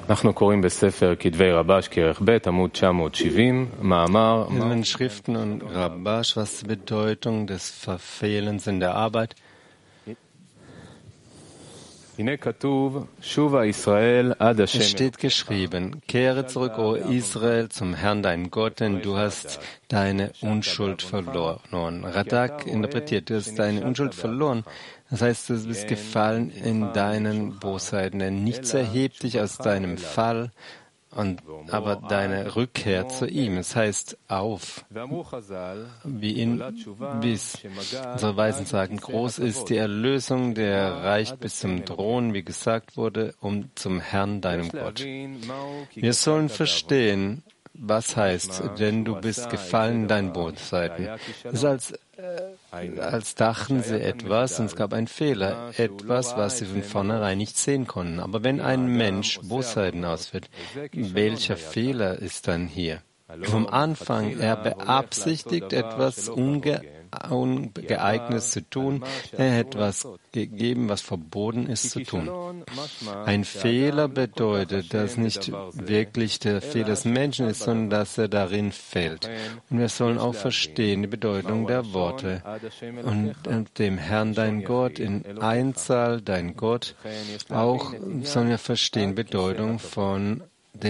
אנחנו קוראים בספר כתבי רבש, כרך ב', עמוד 970, מאמר. In den Schriften und Rabash, was ist die Bedeutung des Verfehlens in der Arbeit? Es steht geschrieben, kehre zurück, O Israel, zum Herrn dein Gott, denn du hast deine Unschuld verloren. Radak interpretiert, du hast deine Unschuld verloren. Das heißt, du bist gefallen in deinen Bosheiten, denn nichts erhebt dich aus deinem Fall, aber deine Rückkehr zu ihm. Es heißt auf, wie unsere Weisen sagen, groß ist die Erlösung, der reicht bis zum Thron, wie gesagt wurde, zum Herrn, deinem Gott. Wir sollen verstehen, was heißt, denn du bist gefallen in deinen Bosheiten. Das ist als dachten sie etwas und es gab einen Fehler, etwas, was sie von vornherein nicht sehen konnten. Aber wenn ein Mensch Bosheiten ausführt, welcher Fehler ist dann hier? Vom Anfang, er beabsichtigt etwas Ungeeignetes zu tun, er hat etwas gegeben, was verboten ist zu tun. Ein Fehler bedeutet, dass nicht wirklich der Fehler des Menschen ist, sondern dass er darin fällt. Und wir sollen auch verstehen die Bedeutung der Worte. Und dem Herrn dein Gott, in Einzahl dein Gott, auch sollen wir verstehen die Bedeutung von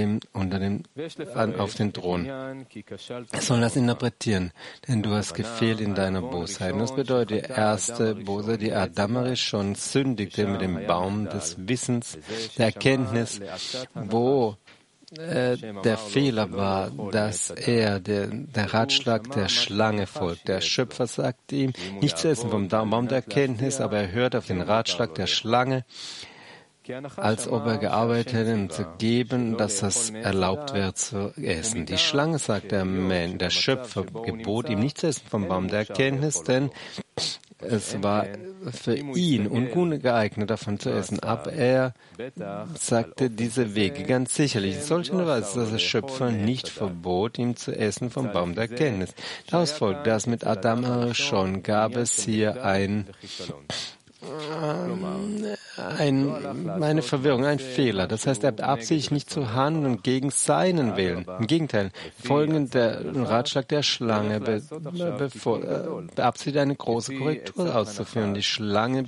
auf den Thron. Wir sollen das interpretieren, denn du hast gefehlt in deiner Bosheit. Das bedeutet, die erste Bosheit, die Adam schon sündigte mit dem Baum des Wissens, der Erkenntnis, wo der Fehler war, dass er der Ratschlag der Schlange folgt. Der Schöpfer sagte ihm, nicht zu essen vom Baum der Erkenntnis, aber er hört auf den Ratschlag der Schlange, als ob er gearbeitet hätte, um zu geben, dass das erlaubt wäre zu essen. Die Schlange, sagt der Schöpfer, gebot ihm nicht zu essen vom Baum der Erkenntnis, denn es war für ihn ungut geeignet, davon zu essen. Aber er sagte diese Wege ganz sicherlich. In solcher Weise, dass der Schöpfer nicht verbot, ihm zu essen vom Baum der Erkenntnis. Daraus folgt, dass mit Adam schon gab es hier eine Verwirrung, ein Fehler. Das heißt, er beabsichtigt nicht zu handeln gegen seinen Willen. Im Gegenteil, folgend der Ratschlag der Schlange beabsichtigt eine große Korrektur auszuführen. Die Schlange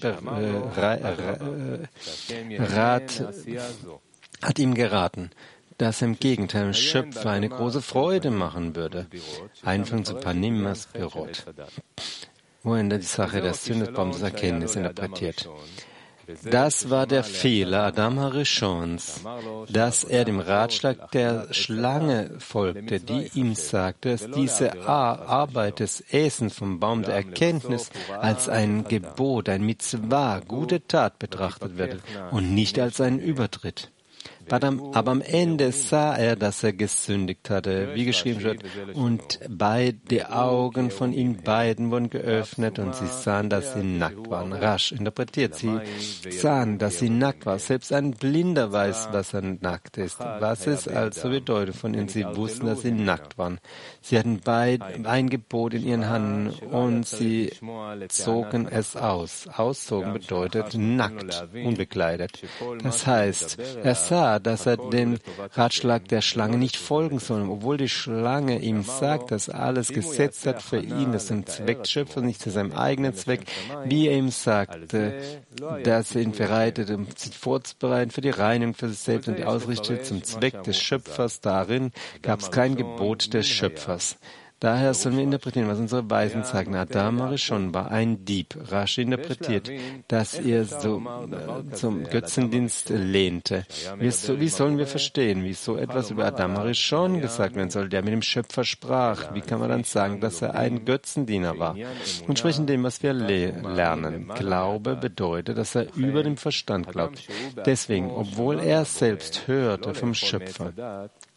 hat ihm geraten, dass im Gegenteil dem Schöpfer eine große Freude machen würde. Einführung zu Panimmas Birot, wo er die Sache des Sündesbaums des Erkenntnis interpretiert. Das war der Fehler Adam Harishons, dass er dem Ratschlag der Schlange folgte, die ihm sagte, dass diese Arbeit des Essens vom Baum der Erkenntnis als ein Gebot, ein Mitzvah, gute Tat betrachtet wird und nicht als einen Übertritt. Aber am Ende sah er, dass er gesündigt hatte, wie geschrieben wird, und die Augen von ihnen beiden wurden geöffnet und sie sahen, dass sie nackt waren. Rasch interpretiert, sie sahen, dass sie nackt waren. Selbst ein Blinder weiß, dass er nackt ist. Was es also bedeutet von ihnen? Sie wussten, dass sie nackt waren. Sie hatten ein Gebot in ihren Händen und sie zogen es aus. Auszogen bedeutet nackt, unbekleidet. Das heißt, er sah, dass er dem Ratschlag der Schlange nicht folgen soll, obwohl die Schlange ihm sagt, dass alles gesetzt hat für ihn, das zum Zweck des Schöpfers, nicht zu seinem eigenen Zweck, wie er ihm sagte, dass er ihn bereitet, um sich vorzubereiten für die Reinigung für sich selbst und die Ausrichtung zum Zweck des Schöpfers. Darin gab es kein Gebot des Schöpfers. Daher sollen wir interpretieren, was unsere Weisen sagen. Adam Harishon war ein Dieb. Rashi interpretiert, dass er zum Götzendienst lehnte. Wie sollen wir verstehen, wie so etwas über Adam Harishon gesagt werden soll, der mit dem Schöpfer sprach? Wie kann man dann sagen, dass er ein Götzendiener war? Und sprechen dem, was wir lernen. Glaube bedeutet, dass er über dem Verstand glaubt. Deswegen, obwohl er selbst hörte vom Schöpfer,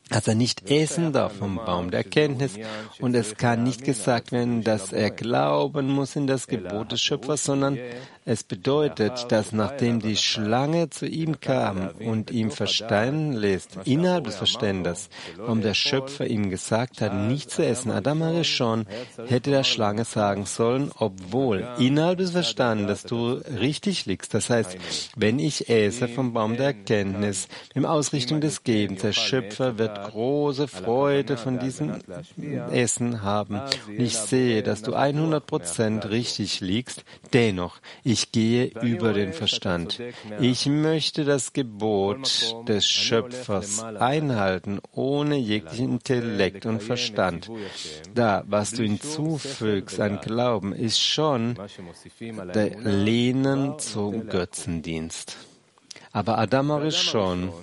dass er nicht essen darf vom Baum der Erkenntnis. Und es kann nicht gesagt werden, dass er glauben muss in das Gebot des Schöpfers, sondern es bedeutet, dass nachdem die Schlange zu ihm kam und ihm verstanden lässt, innerhalb des Verständnisses, warum der Schöpfer ihm gesagt hat, nicht zu essen, Adam Arishon hätte der Schlange sagen sollen, obwohl innerhalb des Verstandes du richtig liegst. Das heißt, wenn ich esse vom Baum der Erkenntnis, in Ausrichtung des Gebens, der Schöpfer wird große Freude von diesem Essen haben. Und ich sehe, dass du 100% richtig liegst. Dennoch, ich gehe über den Verstand. Ich möchte das Gebot des Schöpfers einhalten, ohne jeglichen Intellekt und Verstand. Da, was du hinzufügst an Glauben, ist schon der Lehnen zum Götzendienst. Aber Adam Arishon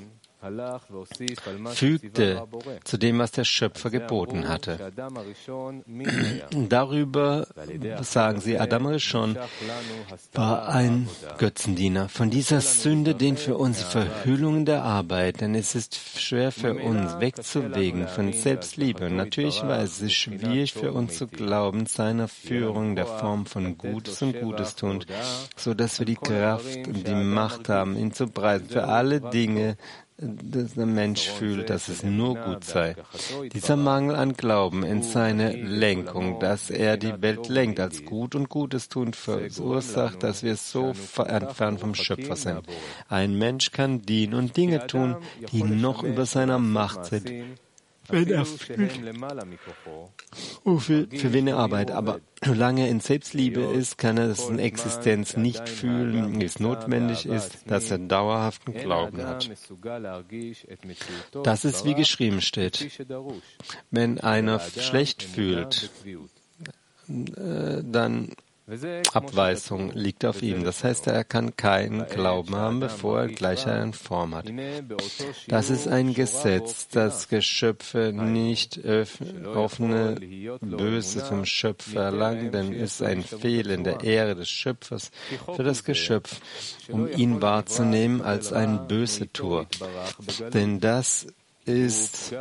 fügte zu dem, was der Schöpfer geboten hatte. Darüber sagen sie, Adam Arishon war ein Götzendiener. Von dieser Sünde dient für uns die Verhüllung der Arbeit, denn es ist schwer für uns wegzuwägen von Selbstliebe. Und natürlich war es schwierig für uns zu glauben, seiner Führung der Form von Gutes und Gutes tun, so dass wir die Kraft und die Macht haben, ihn zu preisen für alle Dinge, dass der Mensch fühlt, dass es nur gut sei. Dieser Mangel an Glauben in seine Lenkung, dass er die Welt lenkt als gut und Gutes tun, verursacht, dass wir so entfernt vom Schöpfer sind. Ein Mensch kann dienen und Dinge tun, die noch über seiner Macht sind, wenn er fühlt, für wen er arbeitet. Aber solange er in Selbstliebe ist, kann er dessen Existenz nicht fühlen, wie es notwendig ist, dass er dauerhaften Glauben hat. Das ist, wie geschrieben steht. Wenn einer schlecht fühlt, dann Abweisung liegt auf ihm. Das heißt, er kann keinen Glauben haben, bevor er Gleichheit in Form hat. Das ist ein Gesetz, dass Geschöpfe nicht offene Böses vom Schöpfer erlangen, denn es ist ein Fehlen der Ehre des Schöpfers für das Geschöpf, um ihn wahrzunehmen als ein Bösetuer. Denn das ist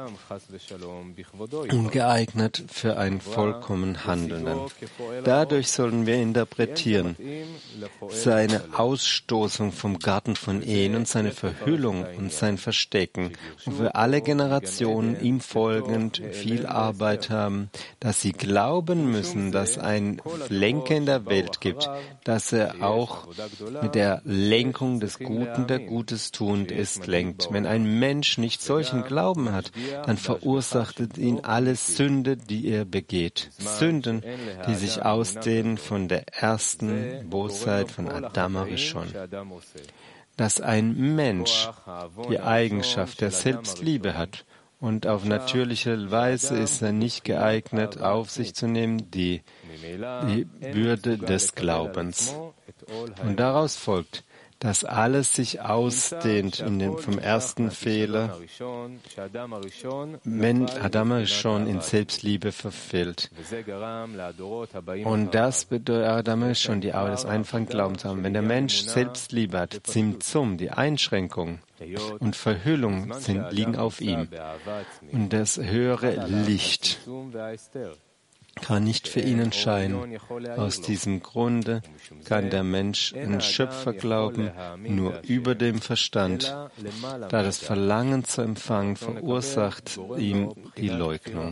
ungeeignet für einen vollkommen Handelnden. Dadurch sollen wir interpretieren, seine Ausstoßung vom Garten von Eden und seine Verhüllung und sein Verstecken, und für alle Generationen ihm folgend viel Arbeit haben, dass sie glauben müssen, dass ein Lenker in der Welt gibt, dass er auch mit der Lenkung des Guten, der Gutes tuend ist, lenkt. Wenn ein Mensch nicht solchen Glauben hat, dann verursacht ihn alle Sünde, die er begeht. Sünden, die sich ausdehnen von der ersten Bosheit von Adam Arishon. Dass ein Mensch die Eigenschaft der Selbstliebe hat und auf natürliche Weise ist er nicht geeignet, auf sich zu nehmen, die Würde des Glaubens. Und daraus folgt, dass alles sich ausdehnt vom ersten Fehler, wenn Adam Arishon in Selbstliebe verfehlt. Und das bedeutet, Adam Arishon die Arbeit des einfachen Glaubens haben. Wenn der Mensch Selbstliebe hat, Zimtzum, die Einschränkung und Verhüllung liegen auf ihm. Und das höhere Licht kann nicht für ihn entscheiden. Aus diesem Grunde kann der Mensch an Schöpfer glauben, nur über dem Verstand, da das Verlangen zu empfangen verursacht ihm die Leugnung.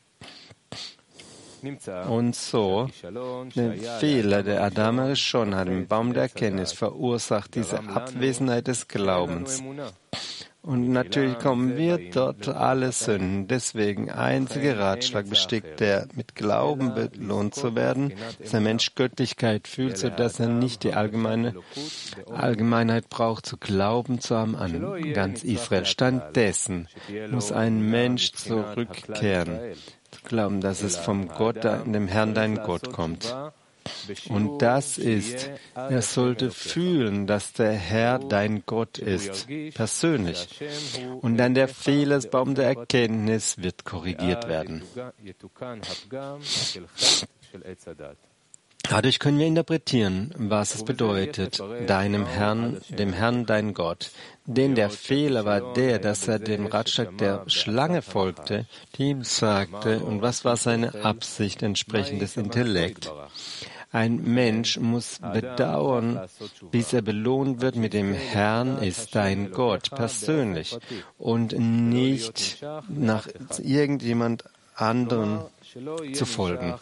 Und so, der Fehler, der Adam Arishon hat im Baum der Erkenntnis, verursacht diese Abwesenheit des Glaubens. Und natürlich kommen wir dort alle Sünden. Deswegen einziger Ratschlag besteht, der mit Glauben belohnt zu werden, dass der Mensch Göttlichkeit fühlt, sodass er nicht die Allgemeinheit braucht, zu glauben zu haben an ganz Israel. Stattdessen muss ein Mensch zurückkehren, zu glauben, dass es vom Gott, dem Herrn dein Gott kommt. Und das ist, er sollte fühlen, dass der Herr dein Gott ist, persönlich. Und dann der Fehler des Baum der Erkenntnis wird korrigiert werden. Dadurch können wir interpretieren, was es bedeutet, dem Herrn, dein Gott. Denn der Fehler war der, dass er dem Ratschlag der Schlange folgte, die ihm sagte, und was war seine Absicht entsprechend des Intellekts? Ein Mensch muss bedauern, bis er belohnt wird mit dem Herrn ist dein Gott persönlich und nicht nach irgendjemand anderen zu folgen.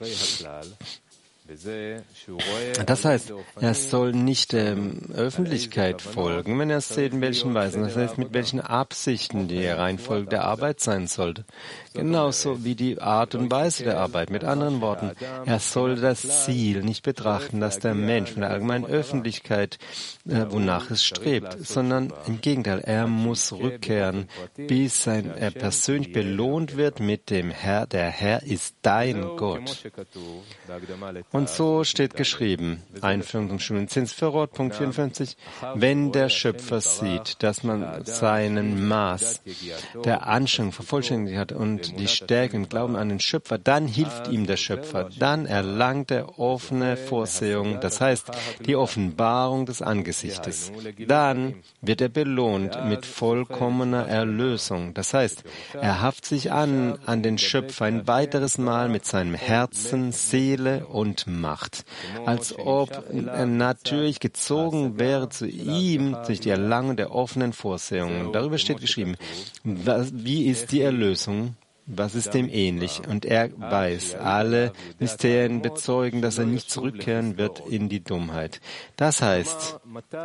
Das heißt, er soll nicht der Öffentlichkeit folgen, wenn er sieht, in welchen Weisen, das heißt, mit welchen Absichten die Reihenfolge der Arbeit sein sollte. Genauso wie die Art und Weise der Arbeit. Mit anderen Worten, er soll das Ziel nicht betrachten, dass der Mensch von der allgemeinen Öffentlichkeit, wonach es strebt, sondern im Gegenteil, er muss rückkehren, bis er persönlich belohnt wird mit dem Herr. Der Herr ist dein Gott. Und so steht geschrieben, Einführung zum Studium Zinsverrot, Punkt 54, wenn der Schöpfer sieht, dass man seinen Maß der Anstrengung vervollständigt hat und die Stärke im Glauben an den Schöpfer, dann hilft ihm der Schöpfer, dann erlangt er offene Vorsehung, das heißt die Offenbarung des Angesichtes. Dann wird er belohnt mit vollkommener Erlösung, das heißt, er haftet sich an den Schöpfer ein weiteres Mal mit seinem Herzen, Seele und Macht, als ob er natürlich gezogen wäre zu ihm durch die Erlangung der offenen Vorsehungen. Darüber steht geschrieben, wie ist die Erlösung? Was ist dem ähnlich? Und er weiß, alle Mysterien bezeugen, dass er nicht zurückkehren wird in die Dummheit. Das heißt,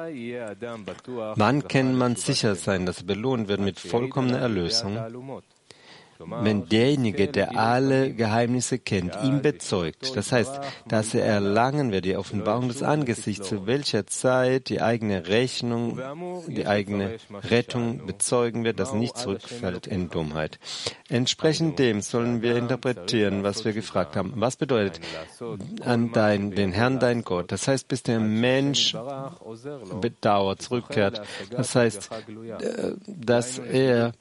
wann kann man sicher sein, dass er belohnt wird mit vollkommener Erlösung? Wenn derjenige, der alle Geheimnisse kennt, ihm bezeugt, das heißt, dass er erlangen wird, die Offenbarung des Angesichts, zu welcher Zeit die eigene Rechnung, die eigene Rettung bezeugen wird, dass er nicht zurückfällt in Dummheit. Entsprechend dem sollen wir interpretieren, was wir gefragt haben. Was bedeutet an den Herrn, dein Gott? Das heißt, bis der Mensch bedauert, zurückkehrt. Das heißt, dass er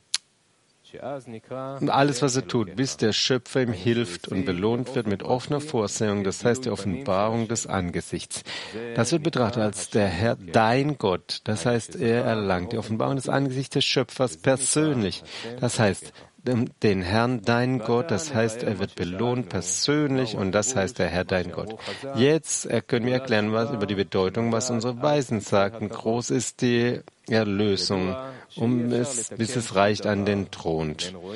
alles, was er tut, bis der Schöpfer ihm hilft und belohnt wird mit offener Vorsehung, das heißt die Offenbarung des Angesichts. Das wird betrachtet als der Herr, dein Gott. Das heißt, er erlangt die Offenbarung des Angesichts des Schöpfers persönlich. Das heißt, den Herrn, dein Gott, das heißt, er wird belohnt persönlich und das heißt der Herr, dein Gott. Jetzt können wir erklären, was über die Bedeutung, was unsere Weisen sagten. Groß ist die Erlösung, bis es reicht an den Thron.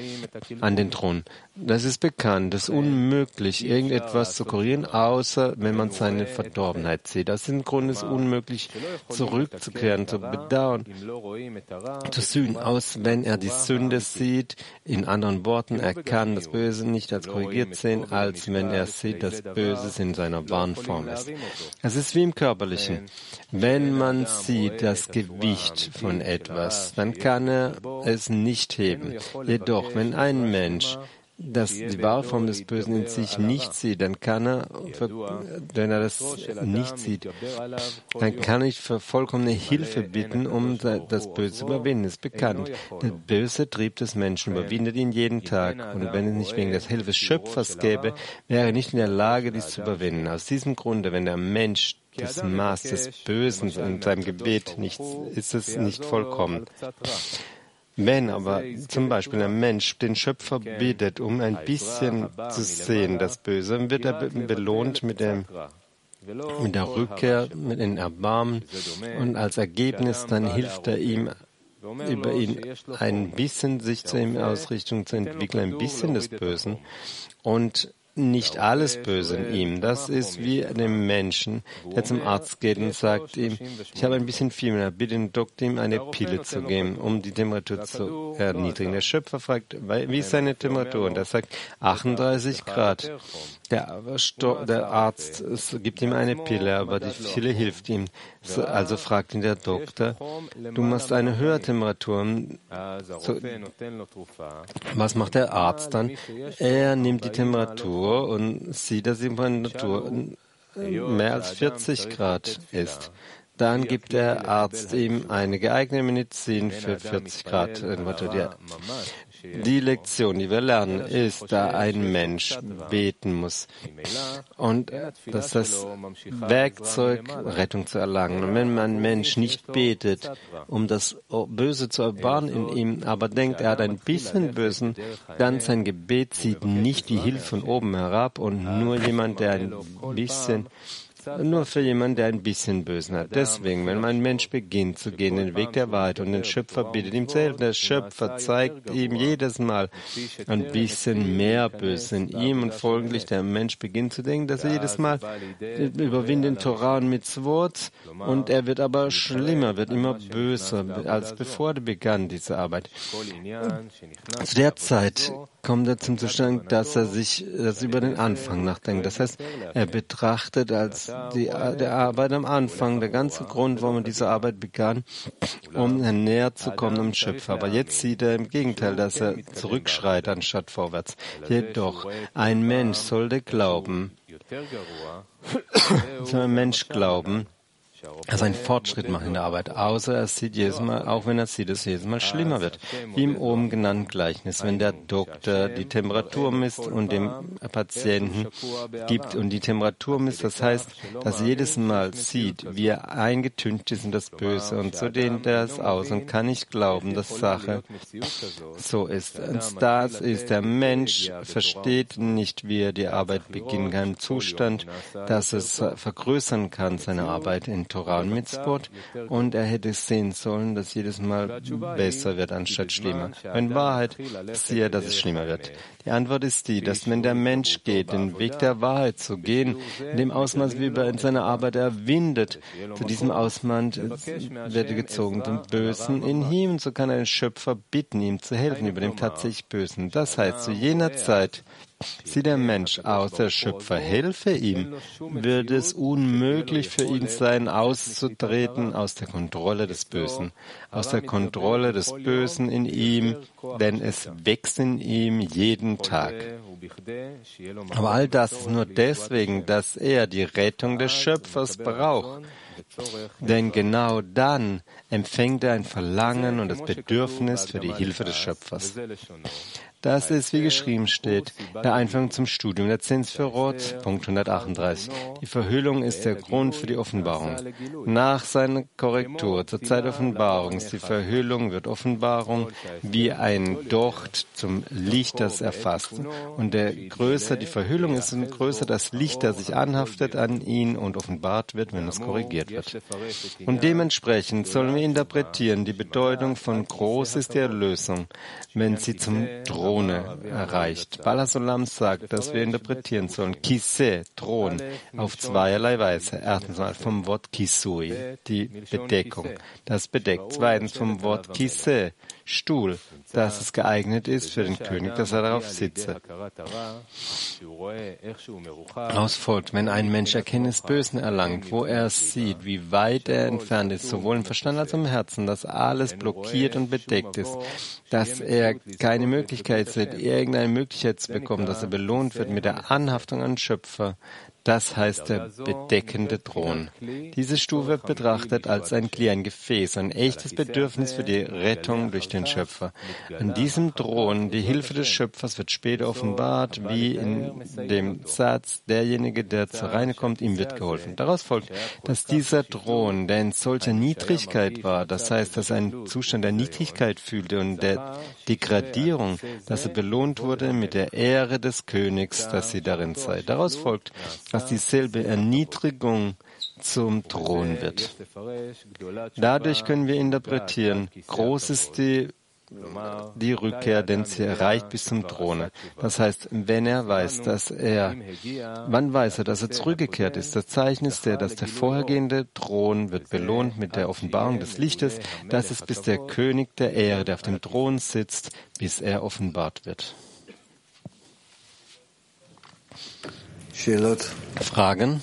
Das ist bekannt, es ist unmöglich, irgendetwas zu korrigieren, außer wenn man seine Verdorbenheit sieht. Aus diesem Grund ist es unmöglich, zurückzukehren, zu bedauern, zu sühnen, aus wenn er die Sünde sieht. In anderen Worten, er kann das Böse nicht als korrigiert sehen, als wenn er sieht, dass Böses in seiner wahren Form ist. Es ist wie im Körperlichen. Wenn man sieht das Gewicht von etwas, dann kann er es nicht heben. Jedoch, wenn ein Mensch die wahre Form des Bösen in sich nicht sieht, dann kann er, wenn er das nicht sieht, dann kann ich für vollkommene Hilfe bitten, um das Böse zu überwinden. Es ist bekannt. Der böse Trieb des Menschen überwindet ihn jeden Tag. Und wenn es nicht wegen des Hilfe des Schöpfers gäbe, wäre er nicht in der Lage, dies zu überwinden. Aus diesem Grunde, wenn der Mensch das Maß des Bösen in seinem Gebet nicht, ist es nicht vollkommen. Wenn aber zum Beispiel ein Mensch den Schöpfer bittet, um ein bisschen zu sehen, das Böse, wird er belohnt mit der Rückkehr, mit den Erbarmen und als Ergebnis dann hilft er ihm, über ihn ein bisschen sich zu ihm Ausrichtung zu entwickeln, ein bisschen des Bösen und nicht alles Böse in ihm. Das ist wie dem Menschen, der zum Arzt geht und sagt ihm, ich habe ein bisschen Fieber, bitte den Doktor ihm eine Pille zu geben, um die Temperatur zu erniedrigen. Der Schöpfer fragt, wie ist seine Temperatur? Und er sagt 38 Grad. Der Arzt gibt ihm eine Pille, aber die Pille hilft ihm. Also fragt ihn der Doktor, du machst eine höhere Temperatur. Was macht der Arzt dann? Er nimmt die Temperatur und sieht, dass die Temperatur mehr als 40 Grad ist. Dann gibt der Arzt ihm eine geeignete Medizin für 40 Grad. Die Lektion, die wir lernen, ist, da ein Mensch beten muss. Und das ist das Werkzeug, Rettung zu erlangen. Und wenn ein Mensch nicht betet, um das Böse zu erbauen in ihm, aber denkt, er hat ein bisschen Bösen, dann sein Gebet zieht nicht die Hilfe von oben herab und nur für jemanden, der ein bisschen Bösen hat. Deswegen, wenn ein Mensch beginnt zu gehen, den Weg der Wahrheit und den Schöpfer bittet ihm zu helfen, der Schöpfer zeigt ihm jedes Mal ein bisschen mehr Böses in ihm und folglich der Mensch beginnt zu denken, dass er jedes Mal überwindet in Torah und Mitzvot und er wird aber schlimmer, wird immer böser, als bevor er begann, diese Arbeit. Zu der Zeit kommt er zum Zustand, dass er über den Anfang nachdenkt. Das heißt, er betrachtet als der Arbeit am Anfang, der ganze Grund, warum er diese Arbeit begann, um näher zu kommen am Schöpfer. Aber jetzt sieht er im Gegenteil, dass er zurückschreit anstatt vorwärts. Jedoch, ein Mensch sollte glauben, dass ein Fortschritt macht in der Arbeit, außer er sieht jedes Mal, auch wenn er sieht, dass es jedes Mal schlimmer wird. Wie im oben genannten Gleichnis, wenn der Doktor die Temperatur misst und dem Patienten gibt und die Temperatur misst, das heißt, dass er jedes Mal sieht, wie er eingetüncht ist in das Böse und so dehnt er es aus und kann nicht glauben, dass Sache so ist. Und das ist, der Mensch versteht nicht, wie er die Arbeit beginnen kann, im Zustand, dass es vergrößern kann, seine Arbeit in Torah und Mitzvot, und er hätte sehen sollen, dass jedes Mal besser wird, anstatt schlimmer. In Wahrheit sieht er, dass es schlimmer wird. Die Antwort ist die, dass wenn der Mensch geht, den Weg der Wahrheit zu gehen, in dem Ausmaß, wie er in seiner Arbeit erwindet, zu diesem Ausmaß wird er gezogen, den Bösen in ihm, so kann er den Schöpfer bitten, ihm zu helfen über dem tatsächlich Bösen. Das heißt, zu jener Zeit sieht der Mensch aus, der Schöpfer helfe ihm, wird es unmöglich für ihn sein, auszutreten aus der Kontrolle des Bösen. Aus der Kontrolle des Bösen in ihm, denn es wächst in ihm jeden Tag. Aber all das ist nur deswegen, dass er die Rettung des Schöpfers braucht. Denn genau dann empfängt er ein Verlangen und das Bedürfnis für die Hilfe des Schöpfers. Das ist, wie geschrieben steht, der Einführung zum Studium der 10 Sphirot, Punkt 138. Die Verhüllung ist der Grund für die Offenbarung. Nach seiner Korrektur zur Zeit der Offenbarung ist die Verhüllung, wird Offenbarung wie ein Docht zum Licht, das erfasst. Und größer die Verhüllung ist, und größer das Licht, das sich anhaftet an ihn und offenbart wird, wenn es korrigiert wird. Und dementsprechend sollen wir interpretieren, die Bedeutung von groß ist die Erlösung, wenn sie zum Thron erreicht. Baal Olam sagt, dass wir interpretieren sollen, Kiseh, Thron, auf zweierlei Weise. Erstens mal vom Wort Kisui, die Bedeckung, das bedeckt. Zweitens vom Wort Kiseh, Stuhl, dass es geeignet ist für den König, dass er darauf sitze. Daraus folgt, wenn ein Mensch Erkenntnis Bösen erlangt, wo er sieht, wie weit er entfernt ist, sowohl im Verstand als auch im Herzen, dass alles blockiert und bedeckt ist, dass er keine Möglichkeit sieht, irgendeine Möglichkeit zu bekommen, dass er belohnt wird mit der Anhaftung an den Schöpfer. Das heißt der bedeckende Thron. Diese Stufe wird betrachtet als ein Gefäß, ein echtes Bedürfnis für die Rettung durch den Schöpfer. An diesem Thron, die Hilfe des Schöpfers, wird später offenbart, wie in dem Satz, derjenige, der zur Reine kommt, ihm wird geholfen. Daraus folgt, dass dieser Thron, der in solcher Niedrigkeit war, das heißt, dass er einen Zustand der Niedrigkeit fühlte und der Degradierung, dass er belohnt wurde mit der Ehre des Königs, dass sie darin sei. Daraus folgt, dass dieselbe Erniedrigung zum Thron wird. Dadurch können wir interpretieren, groß ist die Rückkehr, denn sie erreicht bis zum Throne. Das heißt, wenn er weiß, wann weiß er, dass er zurückgekehrt ist? Das Zeichen ist dass der vorhergehende Thron wird belohnt mit der Offenbarung des Lichtes. Das ist bis der König der Ehre, der auf dem Thron sitzt, bis er offenbart wird. Fragen?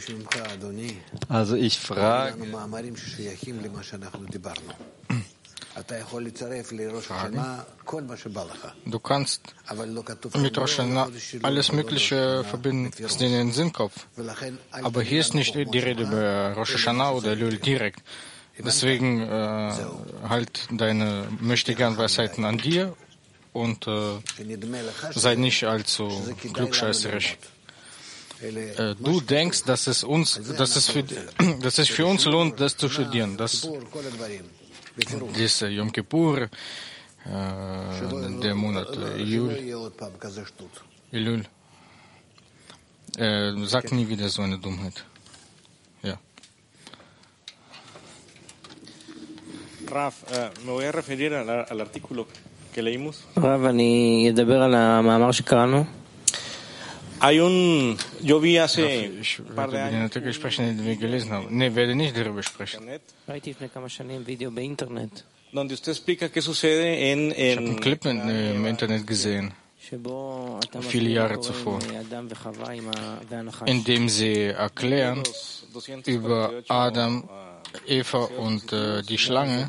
Also ich frage, Frage. Du kannst mit Rosh Hashanah alles Mögliche verbinden, was dir in den Sinn kommt. Aber hier ist nicht die Rede über Rosh Hashanah oder Elul direkt. Deswegen halt deine Möchtegern-Weisheiten an dir und sei nicht allzu klugscheißerisch. Du denkst, dass es für uns lohnt, das zu studieren. Das Yom Kippur, der Monat Elul. Sag nie wieder so eine Dummheit. Ja. Raf, me voy a referir al artículo que leímos. רב, אני אדבר על המאמר שקראנו. Yo vi hace Ich werde über den Artikel sprechen, den wir gelesen haben. Nee, werde nicht darüber sprechen. ראיתי לפני כמה שנים וידאו באינטרנט. donde usted explica qué sucede Ich habe einen Clip im Internet gesehen, viele Jahre zuvor, in dem sie erklären über Adam, Eva und die Schlange.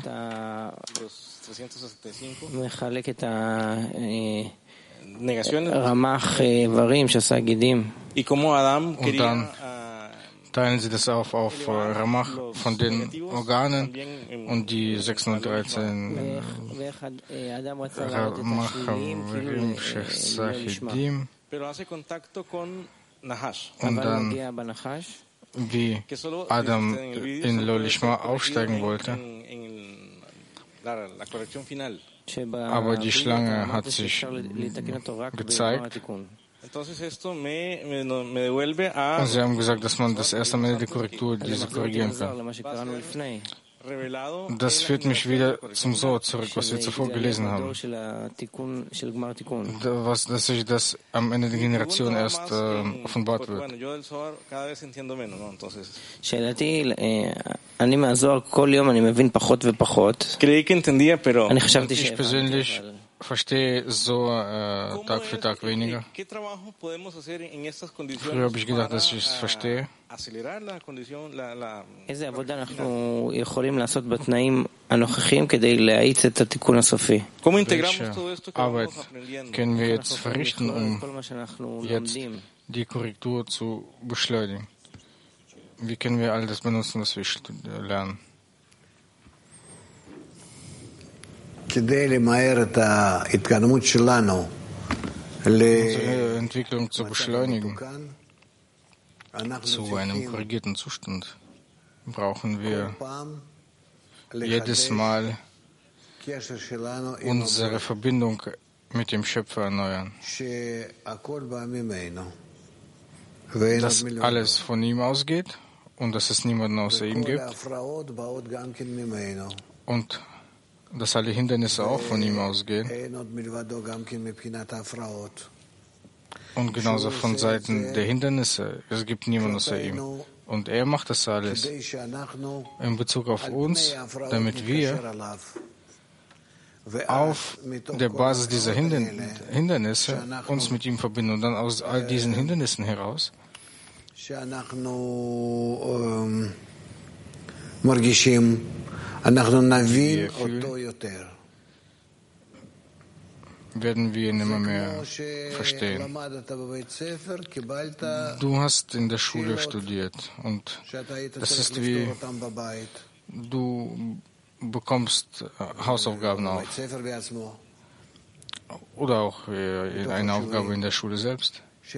Und dann teilen sie das auf Ramach von den Organen und die 613 Ramach Havarim Shechsachidim. Und dann, wie Adam in Lolishma aufsteigen wollte, aber die Schlange hat sich gezeigt. Und sie haben gesagt, dass man das erst am Ende der Korrektur diese korrigieren kann. Das führt mich wieder zum Zohar zurück, was wir zuvor gelesen haben. Dass sich das am Ende der Generation erst offenbart wird. Ich persönlich verstehe so Tag für Tag weniger. Früher habe ich gedacht, dass ich es verstehe. Welche Arbeit können wir jetzt verrichten, um jetzt die Korrektur zu beschleunigen? Wie können wir all das benutzen, was wir lernen? Unsere Entwicklung zu beschleunigen, zu einem korrigierten Zustand, brauchen wir jedes Mal unsere Verbindung mit dem Schöpfer erneuern. Dass alles von ihm ausgeht und dass es niemanden außer ihm gibt. Und dass alle Hindernisse auch von ihm ausgehen. Und genauso von Seiten der Hindernisse. Es gibt niemanden außer ihm. Und er macht das alles in Bezug auf uns, damit wir auf der Basis dieser Hindernisse uns mit ihm verbinden und dann aus all diesen Hindernissen heraus wir fühlen, werden wir ihn immer mehr verstehen. Du hast in der Schule studiert und das ist wie du bekommst Hausaufgaben auf oder auch eine Aufgabe in der Schule selbst.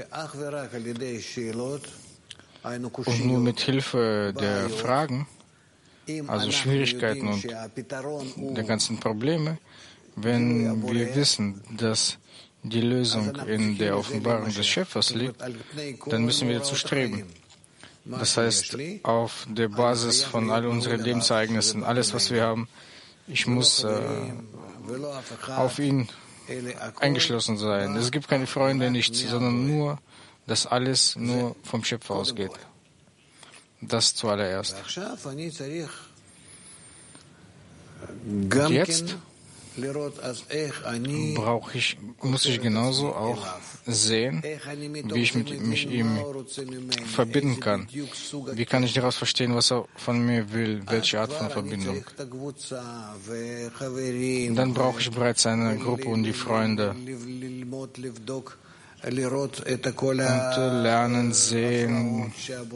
Und nur mit Hilfe der Fragen, also Schwierigkeiten und der ganzen Probleme, wenn wir wissen, dass die Lösung in der Offenbarung des Schöpfers liegt, dann müssen wir dazu streben. Das heißt, auf der Basis von all unseren Lebensereignissen, alles, was wir haben, ich muss auf ihn eingeschlossen sein. Es gibt keine Freunde, nichts, sondern nur, dass alles nur vom Schöpfer ausgeht. Das zuallererst. Und jetzt muss ich genauso auch sehen, wie ich mich ihm verbinden kann. Wie kann ich daraus verstehen, was er von mir will, welche Art von Verbindung? Dann brauche ich bereits eine Gruppe und die Freunde. Und lernen, sehen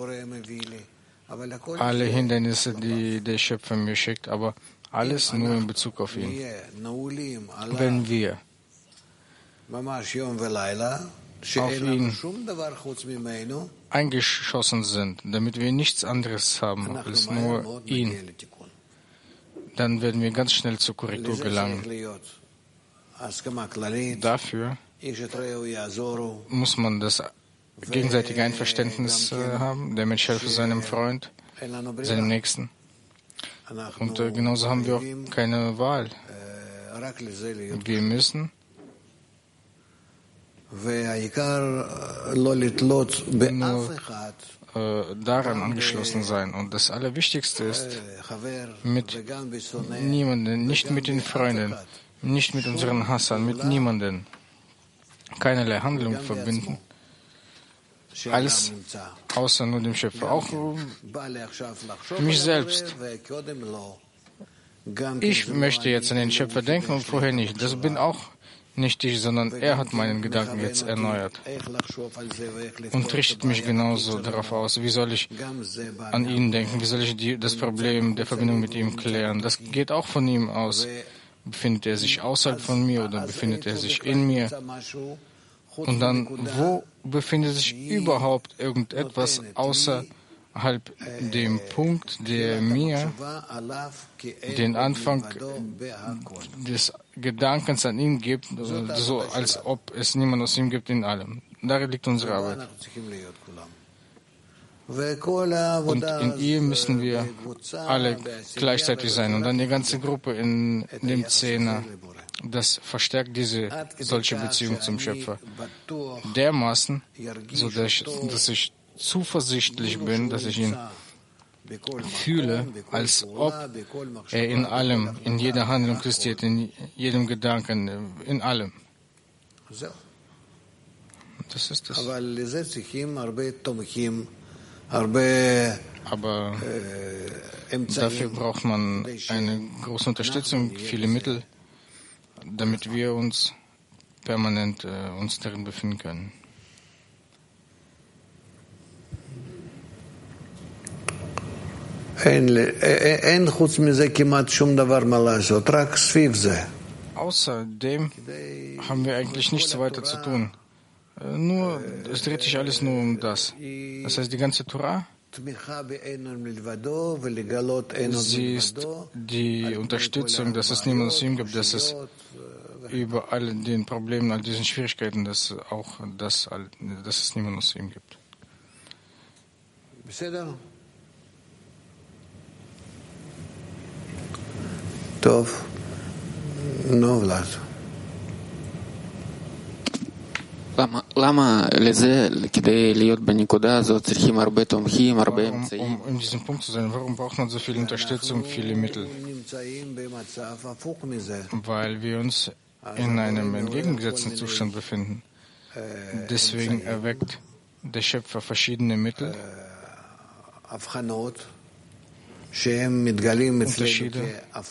alle Hindernisse, die der Schöpfer mir schickt, aber alles nur in Bezug auf ihn. Wenn wir auf ihn eingeschossen sind, damit wir nichts anderes haben als nur ihn, dann werden wir ganz schnell zur Korrektur gelangen. Dafür muss man das gegenseitige Einverständnis haben. Der Mensch helfe seinem Freund, seinem Nächsten. Und genauso haben wir auch keine Wahl. Wir müssen nur daran angeschlossen sein. Und das Allerwichtigste ist, mit niemandem, nicht mit den Freunden, nicht mit unseren Hassern, mit niemandem, keinerlei Handlung verbinden. Alles außer nur dem Schöpfer. Auch mich selbst. Ich möchte jetzt an den Schöpfer denken und vorher nicht. Das bin auch nicht ich, sondern er hat meinen Gedanken jetzt erneuert und richtet mich genauso darauf aus. Wie soll ich an ihn denken? Wie soll ich das Problem der Verbindung mit ihm klären? Das geht auch von ihm aus. Befindet er sich außerhalb von mir oder befindet er sich in mir? Und dann, wo befindet sich überhaupt irgendetwas außerhalb dem Punkt, der mir den Anfang des Gedankens an ihn gibt, so als ob es niemand aus ihm gibt in allem. Darin liegt unsere Arbeit. Und in ihr müssen wir alle gleichzeitig sein. Und dann die ganze Gruppe in dem Zehner. Das verstärkt solche Beziehung zum Schöpfer dermaßen, dass ich zuversichtlich bin, dass ich ihn fühle, als ob er in allem, in jeder Handlung existiert, in jedem Gedanken, in allem. Das ist es. Aber dafür braucht man eine große Unterstützung, viele Mittel, damit wir uns permanent darin befinden können. Außerdem haben wir eigentlich nichts weiter zu tun. Es dreht sich alles nur um das. Das heißt, die ganze Torah, sie ist die Unterstützung, dass es niemand aus ihm gibt, dass es über all den Problemen, all diesen Schwierigkeiten, dass es niemand aus ihm gibt. טוב, נו ולד. למה לזה, כדי להיות בנקודה הזאת, צריכים הרבה תומכים, הרבה אמצעים? In diesem Punkt zu sein, warum braucht man so viel Unterstützung, viele Mittel? Weil wir uns in einem entgegengesetzten Zustand befinden. Deswegen erweckt der Schöpfer verschiedene Mittel, Unterschiede,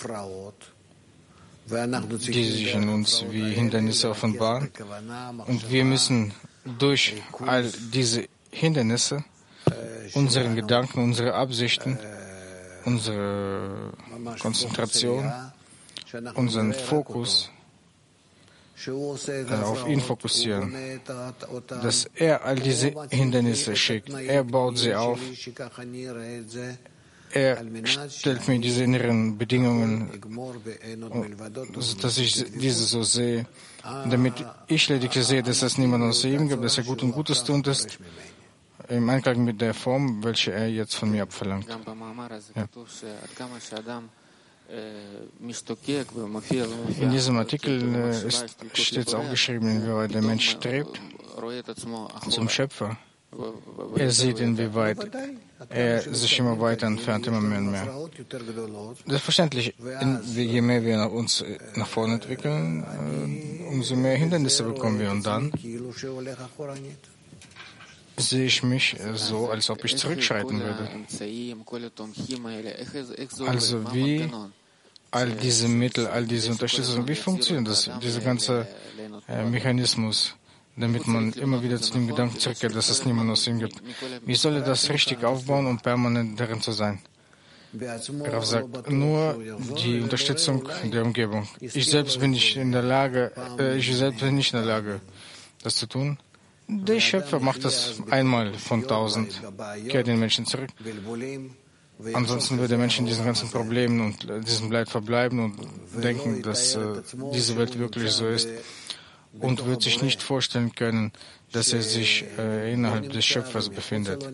die sich in uns wie Hindernisse offenbaren. Und wir müssen durch all diese Hindernisse unseren Gedanken, unsere Absichten, unsere Konzentration, unseren Fokus auf ihn fokussieren, dass er all diese Hindernisse schickt. Er baut sie auf. Er stellt mir diese inneren Bedingungen, dass ich diese so sehe, damit ich lediglich sehe, dass es niemand außer ihm gibt, dass er gut und Gutes tut ist, im Einklang mit der Form, welche er jetzt von mir abverlangt. Ja. In diesem Artikel steht es auch geschrieben, inwieweit der Mensch strebt zum Schöpfer Er sieht, inwieweit er sich immer weiter entfernt, immer mehr und mehr. Selbstverständlich, je mehr wir uns nach vorne entwickeln, umso mehr Hindernisse bekommen wir. Und dann sehe ich mich so, als ob ich zurückschreiten würde. Also wie all diese Mittel, all diese Unterstützung, wie funktioniert das, dieser ganze Mechanismus, damit man immer wieder zu dem Gedanken zurückkehrt, dass es niemanden aus ihm gibt? Wie soll er das richtig aufbauen, um permanent darin zu sein? Er sagt, nur die Unterstützung der Umgebung. Ich selbst bin nicht in der Lage, das zu tun. Der Schöpfer macht das einmal von 1000, kehrt den Menschen zurück. Ansonsten wird der Mensch in diesen ganzen Problemen und diesem Leid verbleiben und denken, dass diese Welt wirklich so ist und wird sich nicht vorstellen können, dass er sich innerhalb des Schöpfers befindet.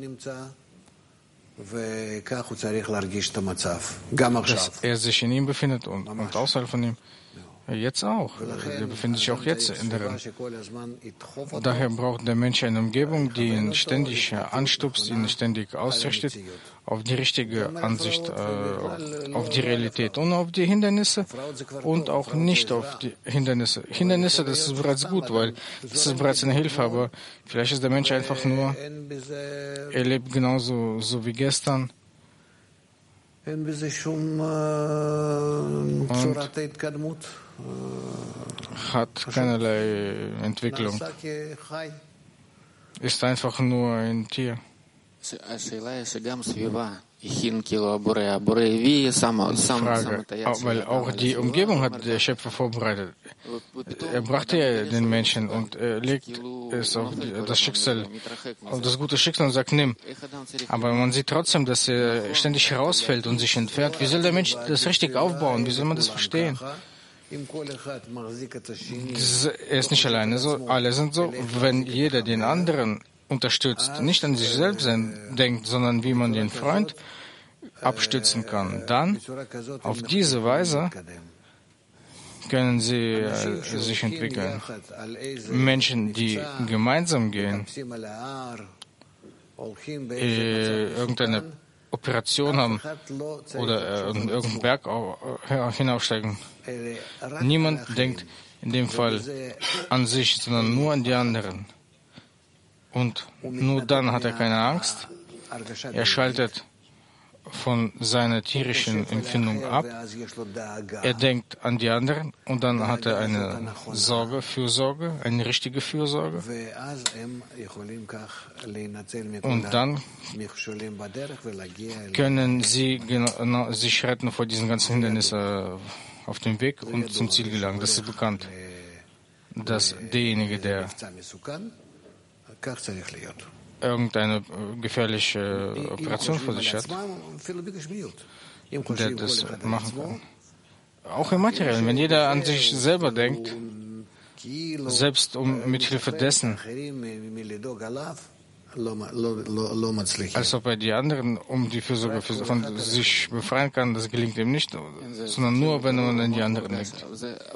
Dass er sich in ihm befindet und außerhalb von ihm. Jetzt auch. Er befindet sich auch jetzt in darin. Daher braucht der Mensch eine Umgebung, die ihn ständig anstupst, ihn ständig ausrichtet auf die richtige Ansicht, auf die Realität und auf die Hindernisse und auch nicht auf die Hindernisse. Hindernisse, das ist bereits gut, weil das ist bereits eine Hilfe, aber vielleicht ist der Mensch einfach nur, er lebt genauso so wie gestern. Und hat keinerlei Entwicklung. Ist einfach nur ein Tier. Frage, weil auch die Umgebung hat der Schöpfer vorbereitet. Er brachte ja den Menschen und er legt es auf das Schicksal, auf das gute Schicksal und sagt, nimm. Aber man sieht trotzdem, dass er ständig herausfällt und sich entfernt. Wie soll der Mensch das richtig aufbauen? Wie soll man das verstehen? Er ist nicht alleine so, alle sind so. Wenn jeder den anderen unterstützt, nicht an sich selbst denkt, sondern wie man den Freund abstützen kann, dann auf diese Weise können sie sich entwickeln. Menschen, die gemeinsam gehen, irgendeine Operation haben oder irgendeinen Berg hinaufsteigen. Niemand denkt in dem Fall an sich, sondern nur an die anderen. Und nur dann hat er keine Angst. Er schaltet von seiner tierischen Empfindung ab. Er denkt an die anderen und dann hat er eine Fürsorge, eine richtige Fürsorge. Und dann können sie sich retten vor diesen ganzen Hindernissen auf dem Weg und zum Ziel gelangen. Das ist bekannt, dass derjenige, der irgendeine gefährliche Operation vor sich hat, der das machen kann. Auch im Materiellen, wenn jeder an sich selber denkt, selbst mit Hilfe dessen, als ob er die anderen um die Fürsorge von sich befreien kann, das gelingt ihm nicht, sondern nur, wenn man an die anderen denkt.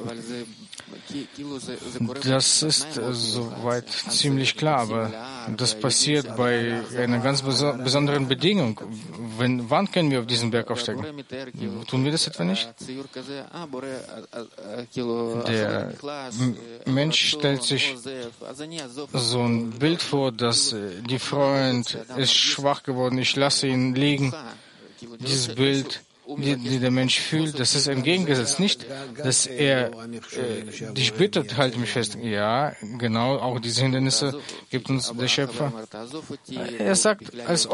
Das ist soweit ziemlich klar, aber das passiert bei einer ganz besonderen Bedingung. Wann können wir auf diesen Berg aufsteigen? Tun wir das etwa nicht? Der Mensch stellt sich so ein Bild vor, dass die Freund ist schwach geworden, ich lasse ihn liegen. Dieses Bild, die der Mensch fühlt, das ist entgegengesetzt. Nicht, dass er dich bittet, halte mich fest. Ja, genau, auch diese Hindernisse gibt uns der Schöpfer. Er sagt,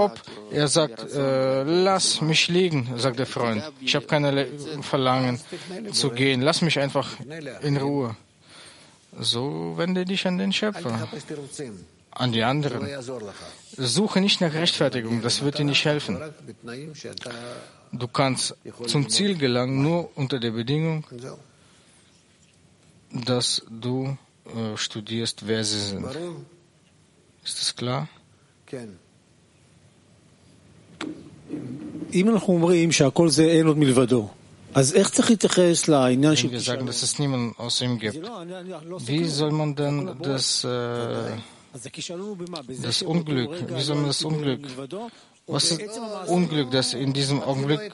lass mich liegen, sagt der Freund. Ich habe keine Verlangen zu gehen. Lass mich einfach in Ruhe. So wende dich an den Schöpfer, an die anderen. Suche nicht nach Rechtfertigung, das wird dir nicht helfen. Du kannst zum Ziel gelangen nur unter der Bedingung, dass du studierst, wer sie sind. Ist das klar? Wenn wir sagen, dass es niemanden außer ihm gibt, wie soll man denn das Das Unglück, wie soll man das Unglück? Was ist Unglück, dass in diesem Augenblick,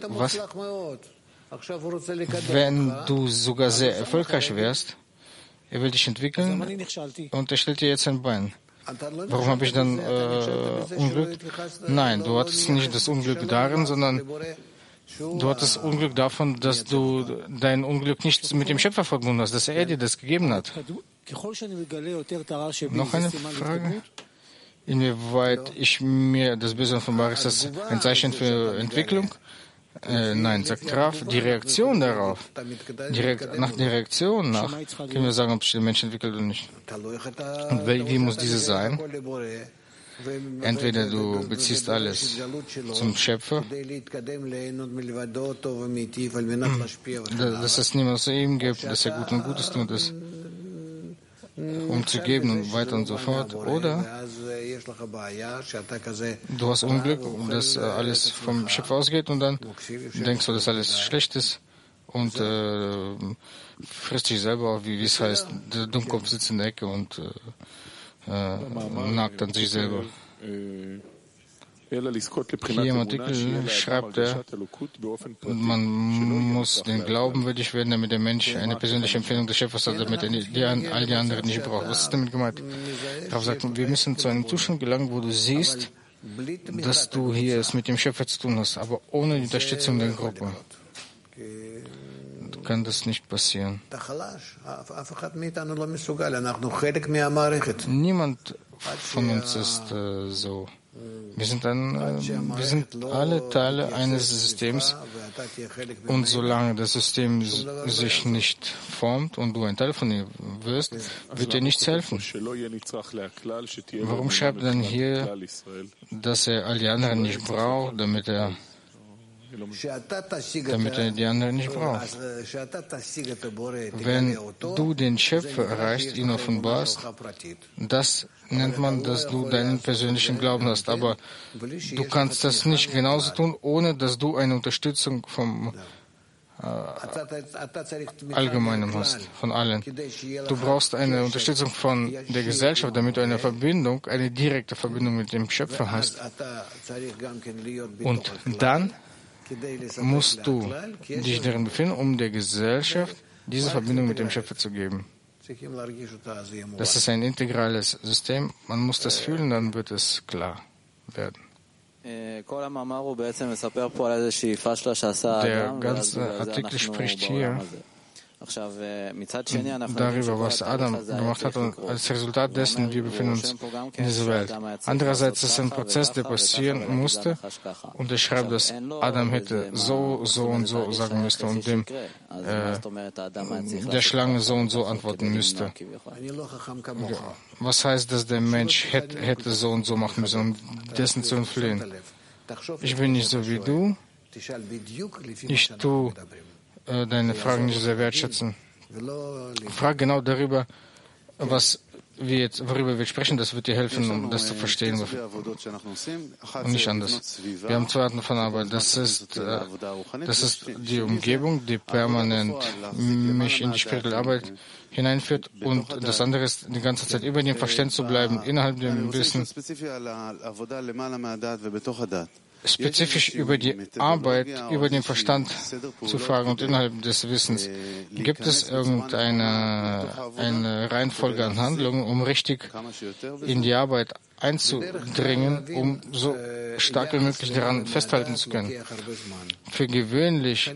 wenn du sogar sehr erfolgreich wärst, er will dich entwickeln und er stellt dir jetzt ein Bein. Warum habe ich dann Unglück? Nein, du hattest nicht das Unglück darin, sondern du hattest Unglück davon, dass du dein Unglück nicht mit dem Schöpfer verbunden hast, dass er dir das gegeben hat. Noch eine Frage? Inwieweit ich mir das Böse offenbare, ist das ein Zeichen für Entwicklung? Nein, sagt Rav, die Reaktion darauf. Nach der Reaktion können wir sagen, ob sich der Mensch entwickelt oder nicht. Und wie muss diese sein? Entweder du beziehst alles zum Schöpfer, dass es niemand zu ihm gibt, dass er Gut und Gutes tut, um zu geben und weiter und so fort. Oder du hast Unglück, dass alles vom Schöpfer ausgeht und dann denkst du, dass alles schlecht ist und frisst dich selber auf, wie es heißt, der Dummkopf sitzt in der Ecke und nagt an sich selber. Hier im Artikel schreibt er, man muss den Glauben würdig werden, damit der Mensch eine persönliche Empfehlung des Schöpfers hat, damit er all die anderen nicht braucht. Was ist damit gemeint? Darauf sagt, wir müssen zu einem Zustand gelangen, wo du siehst, dass du hier es mit dem Schöpfer zu tun hast, aber ohne die Unterstützung der Gruppe. Kann das nicht passieren. Niemand von uns ist so. Wir sind alle Teile eines Systems und solange das System sich nicht formt und du ein Teil von ihm wirst, wird dir nichts helfen. Warum schreibt er dann hier, dass er all die anderen nicht braucht, damit er die anderen nicht braucht? Wenn du den Schöpfer erreichst, ihn offenbarst, das nennt man, dass du deinen persönlichen Glauben hast. Aber du kannst das nicht genauso tun, ohne dass du eine Unterstützung vom Allgemeinen hast, von allen. Du brauchst eine Unterstützung von der Gesellschaft, damit du eine direkte Verbindung mit dem Schöpfer hast. Und dann musst du dich darin befinden, um der Gesellschaft diese Verbindung mit dem Schöpfer zu geben. Das ist ein integrales System. Man muss das fühlen, dann wird es klar werden. Der ganze Artikel spricht hier darüber, was Adam gemacht hat, und als Resultat dessen, wir befinden uns in dieser Welt. Andererseits ist es ein Prozess, der passieren musste, und er schreibt, dass Adam hätte so und so sagen müsste und der Schlange so und so antworten müsste. Was heißt, dass der Mensch hätte so und so machen müssen, um dessen zu entfliehen? Ich bin nicht so wie du. Ich tue deine Fragen nicht sehr wertschätzen. Frag genau darüber, worüber wir sprechen, das wird dir helfen, um das zu verstehen. Und nicht anders. Wir haben zwei Arten von Arbeit. Das ist die Umgebung, die permanent mich in die spirituelle Arbeit hineinführt, und das andere ist, die ganze Zeit über dem Verstand zu bleiben, innerhalb dem Wissen, spezifisch über die Arbeit, über den Verstand zu fragen und innerhalb des Wissens. Gibt es eine Reihenfolge an Handlungen, um richtig in die Arbeit einzudringen, um so stark wie möglich daran festhalten zu können? Für gewöhnlich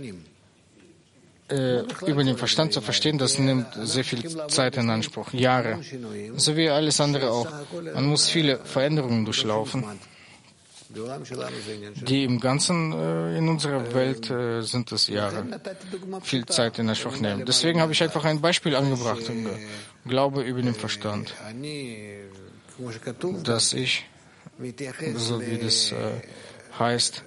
über den Verstand zu verstehen, das nimmt sehr viel Zeit in Anspruch, Jahre. So wie alles andere auch. Man muss viele Veränderungen durchlaufen, die im Ganzen in unserer Welt sind es Jahre, viel Zeit in Anspruch nehmen. Deswegen habe ich einfach ein Beispiel angebracht, Glaube über den Verstand, dass ich, so wie das heißt,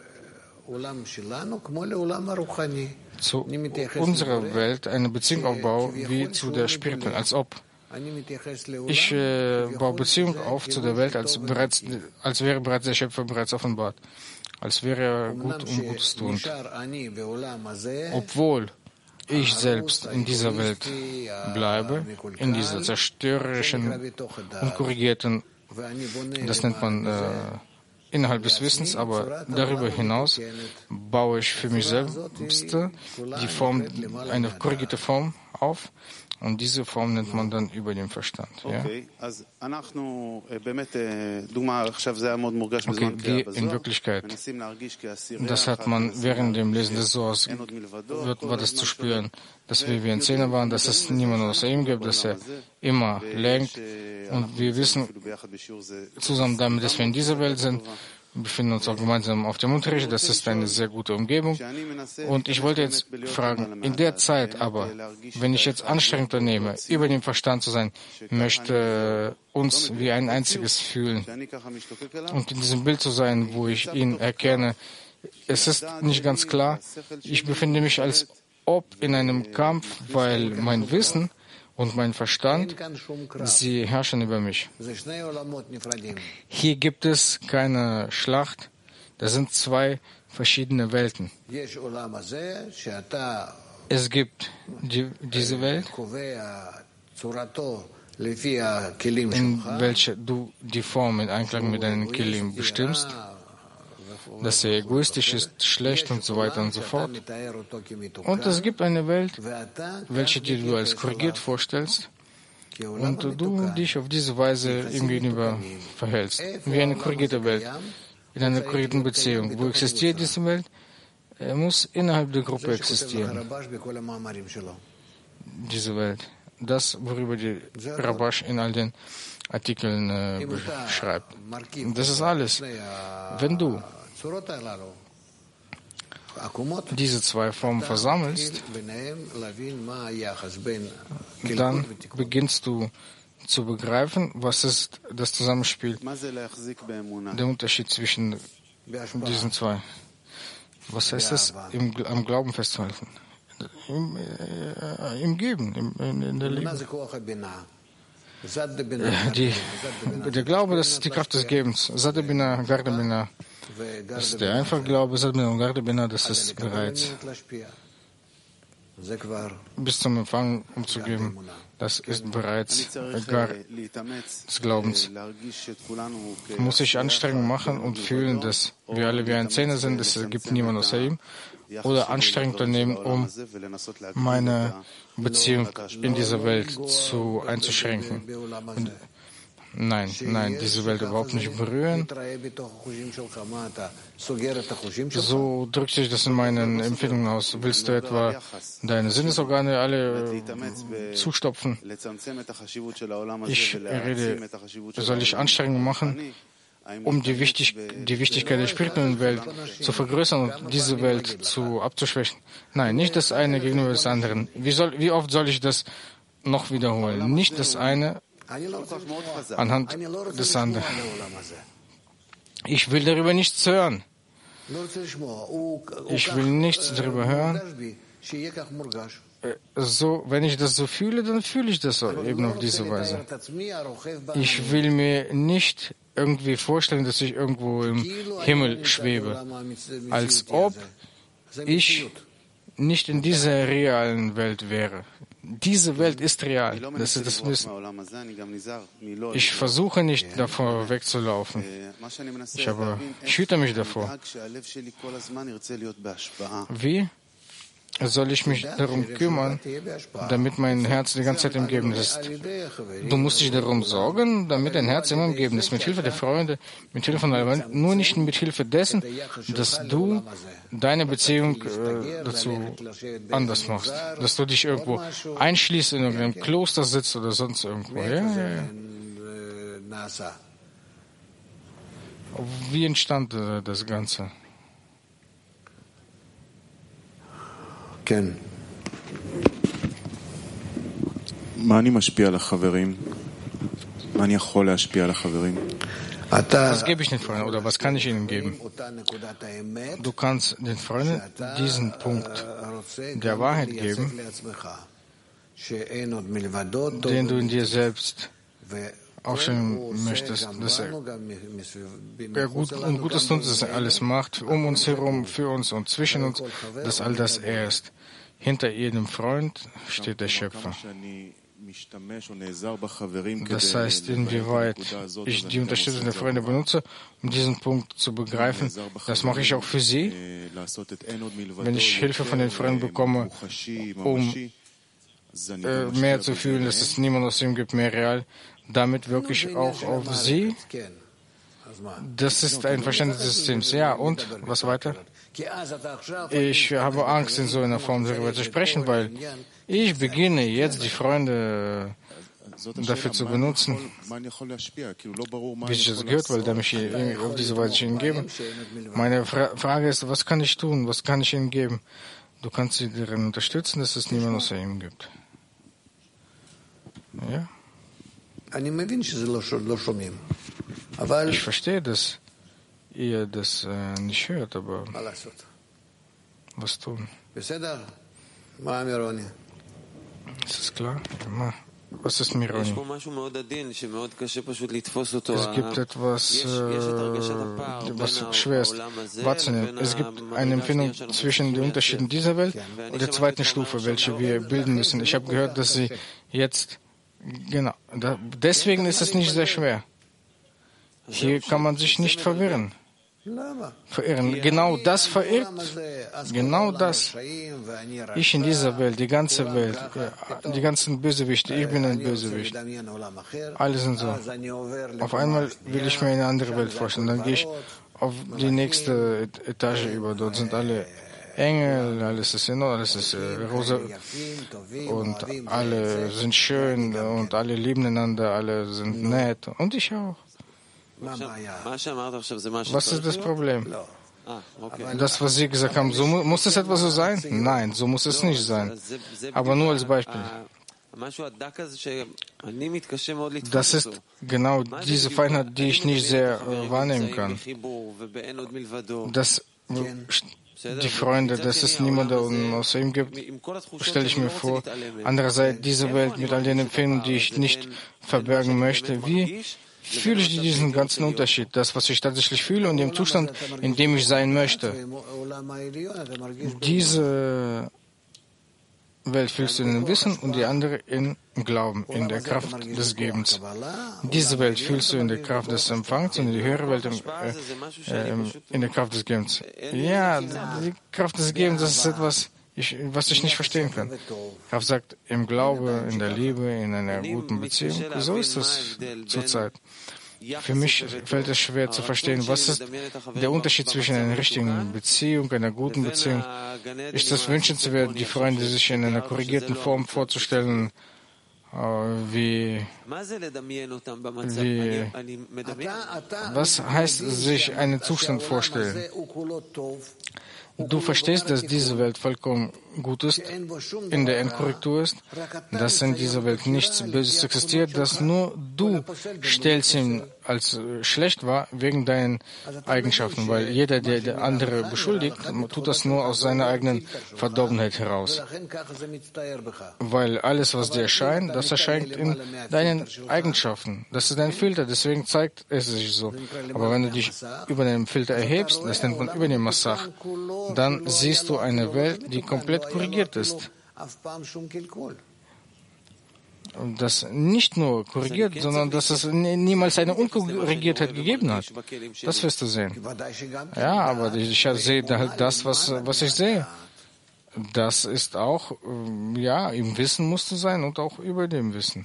zu unserer Welt eine Beziehung aufbaue, wie zu der spirituellen, als ob. Ich baue Beziehung auf zu der Welt, als wäre bereits der Schöpfer bereits offenbart, als wäre er gut und Gutes tuend. Obwohl ich selbst in dieser Welt bleibe, in dieser zerstörerischen und korrigierten Das nennt man innerhalb des Wissens, aber darüber hinaus baue ich für mich selbst die Form, eine korrigierte Form auf. Und diese Form nennt man dann über den Verstand. Ja? Okay, in Wirklichkeit, das hat man während dem Lesen des Sohrs, war das zu spüren, dass wir wie ein Zehner waren, dass es niemanden außer ihm gibt, dass er immer lenkt. Und wir wissen zusammen damit, dass wir in dieser Welt sind. Wir befinden uns auch gemeinsam auf dem Unterricht. Das ist eine sehr gute Umgebung. Und ich wollte jetzt fragen, in der Zeit aber, wenn ich jetzt Anstrengung unternehme, über den Verstand zu sein, möchte uns wie ein einziges fühlen und in diesem Bild zu sein, wo ich ihn erkenne, es ist nicht ganz klar. Ich befinde mich als ob in einem Kampf, weil mein Wissen und mein Verstand, sie herrschen über mich. Hier gibt es keine Schlacht. Das sind zwei verschiedene Welten. Es gibt diese Welt, in welcher du die Form in Einklang mit deinen Kelim bestimmst, dass er egoistisch ist, schlecht und so weiter und so fort. Und es gibt eine Welt, welche dir du als korrigiert vorstellst und du dich auf diese Weise ihm gegenüber verhältst. Wie eine korrigierte Welt, in einer korrigierten Beziehung. Wo existiert diese Welt? Er muss innerhalb der Gruppe existieren. Diese Welt. Das, worüber die Rabash in all den Artikeln beschreibt. Das ist alles. Wenn du diese zwei Formen versammelst, dann beginnst du zu begreifen, was ist das Zusammenspiel, der Unterschied zwischen diesen zwei. Was heißt es, am Glauben festzuhalten? Im Geben, in der Liebe. Der Glaube, das ist die Kraft des Gebens. Sadebina, Gardebina. Das ist der einfache Glaube, Sadebina und Gardebina, das ist bereits bis zum Empfang umzugeben. Das ist bereits gar des Glaubens. Muss ich Anstrengungen machen und fühlen, dass wir alle wie ein Zehner sind, es gibt niemand außer ihm, oder Anstrengungen unternehmen, um meine Beziehung in dieser Welt einzuschränken. Und Nein, diese Welt überhaupt nicht berühren. So drückt sich das in meinen Empfindungen aus. Willst du etwa deine Sinnesorgane alle zustopfen? Ich rede, soll ich Anstrengungen machen, um die Wichtigkeit der spirituellen Welt zu vergrößern und diese Welt abzuschwächen? Nein, nicht das eine gegenüber des anderen. Wie oft soll ich das noch wiederholen? Nicht das eine anhand des anderen. Ich will darüber nichts hören. Ich will nichts darüber hören. So, wenn ich das so fühle, dann fühle ich das so, eben auf diese Weise. Ich will mir nicht irgendwie vorstellen, dass ich irgendwo im Himmel schwebe, als ob ich nicht in dieser realen Welt wäre. Diese Welt ist real. Das ist das Wissen. Ich versuche nicht davor wegzulaufen. Ich hüte mich davor. Wie soll ich mich darum kümmern, damit mein Herz die ganze Zeit im Geben ist? Du musst dich darum sorgen, damit dein Herz immer im Geben ist. Mit Hilfe der Freunde, mit Hilfe von allem, nur nicht mit Hilfe dessen, dass du deine Beziehung dazu anders machst. Dass du dich irgendwo einschließt, in irgendeinem Kloster sitzt oder sonst irgendwo. Ja. Wie entstand das Ganze? מה אני משפיע על החברים? מה אני יכול להשפיע על החברים? Was gebe ich den Freunden oder was kann ich ihnen geben? Du kannst den Freunden diesen Punkt der Wahrheit geben, den du in dir selbst aufstellen möchtest, dass er Gutes tut, dass er alles macht, um uns herum, für uns und zwischen uns, dass all das er ist. Hinter jedem Freund steht der Schöpfer. Das heißt, inwieweit ich die Unterstützung der Freunde benutze, um diesen Punkt zu begreifen, das mache ich auch für sie. Wenn ich Hilfe von den Freunden bekomme, um mehr zu fühlen, dass es niemand aus ihm gibt, mehr real, damit wirke ich auch auf sie. Das ist ein Verständnis des Systems. Ja, und was weiter? Ich habe Angst, in so einer Form darüber zu sprechen, weil ich beginne jetzt die Freunde dafür zu benutzen, wie sich das gehört, weil damit ich auf diese Weise ihnen gebe. Meine Frage ist, was kann ich tun? Was kann ich ihnen geben? Du kannst sie darin unterstützen, dass es niemand außer ihm gibt. Ja? Ich verstehe, dass ihr das nicht hört, aber was tun? Ist das klar? Ja, was ist Mironi? Es gibt etwas, was schwer ist wahrzunehmen. Es gibt eine Empfindung zwischen den Unterschieden dieser Welt und der zweiten Stufe, welche wir bilden müssen. Ich habe gehört, dass sie jetzt, genau, deswegen ist es nicht sehr schwer. Hier kann man sich nicht verirren. Genau das verirrt. Genau das. Ich in dieser Welt, die ganze Welt, die ganzen Bösewichte, ich bin ein Bösewicht. Alle sind so. Auf einmal will ich mir eine andere Welt vorstellen. Dann gehe ich auf die nächste Etage über. Dort sind alle Engel, alles ist in Ordnung, alles ist rosa und alle sind schön und alle lieben einander, alle sind nett und ich auch. Was ist das Problem? Das, was Sie gesagt haben, so muss es etwa so sein? Nein, so muss es nicht sein. Aber nur als Beispiel. Das ist genau diese Feinheit, die ich nicht sehr wahrnehmen kann. Dass die Freunde, dass es niemanden außer ihm gibt, stelle ich mir vor. Andererseits diese Welt mit all den Empfindungen, die ich nicht verbergen möchte. Wie fühle ich diesen ganzen Unterschied? Das, was ich tatsächlich fühle und dem Zustand, in dem ich sein möchte. Diese Welt fühlst du in dem Wissen und die andere im Glauben, in der Kraft des Gebens. Diese Welt fühlst du in der Kraft des Empfangs und die höhere Welt in der Kraft des Gebens. Ja, die Kraft des Gebens, das ist etwas, was ich nicht verstehen kann. Kraft sagt, im Glaube, in der Liebe, in einer guten Beziehung. So ist es zurzeit. Für mich fällt es schwer zu verstehen, was ist der Unterschied zwischen einer richtigen Beziehung, einer guten Beziehung. Ist es wünschenswert, die Freunde sich in einer korrigierten Form vorzustellen, was heißt sich einen Zustand vorstellen? Du verstehst, dass diese Welt vollkommen gut ist, in der Endkorrektur ist, dass in dieser Welt nichts Böses existiert, dass nur du stellst ihn als schlecht wahr wegen deinen Eigenschaften, weil jeder, der der andere beschuldigt, tut das nur aus seiner eigenen Verdorbenheit heraus. Weil alles, was dir erscheint, das erscheint in deinen Eigenschaften. Das ist ein Filter, deswegen zeigt es sich so. Aber wenn du dich über den Filter erhebst, das nennt man über den Massach, dann siehst du eine Welt, die komplett korrigiert ist. Das nicht nur korrigiert, sondern dass es niemals eine Unkorrigiertheit gegeben hat. Das wirst du sehen. Ja, aber ich sehe halt das, was ich sehe. Das ist auch, ja, im Wissen musst du sein und auch über dem Wissen.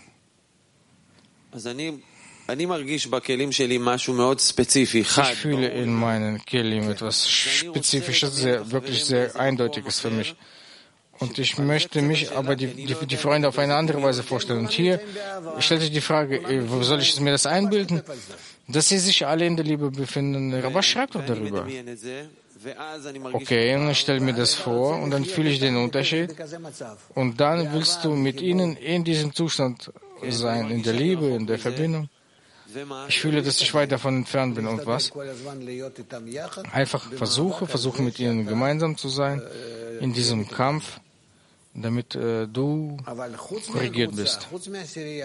Ich fühle in meinen Kelim etwas Spezifisches, wirklich sehr Eindeutiges für mich. Und ich möchte mich aber die Freunde auf eine andere Weise vorstellen. Und hier stellt sich die Frage, wo soll ich mir das einbilden? Dass sie sich alle in der Liebe befinden. Was schreibt doch darüber? Okay, und ich stelle mir das vor und dann fühle ich den Unterschied. Und dann willst du mit ihnen in diesem Zustand sein, in der Liebe, in der Verbindung. Ich fühle, dass ich weit davon entfernt bin. Und was? Einfach versuche mit ihnen gemeinsam zu sein, in diesem Kampf, damit du korrigiert bist.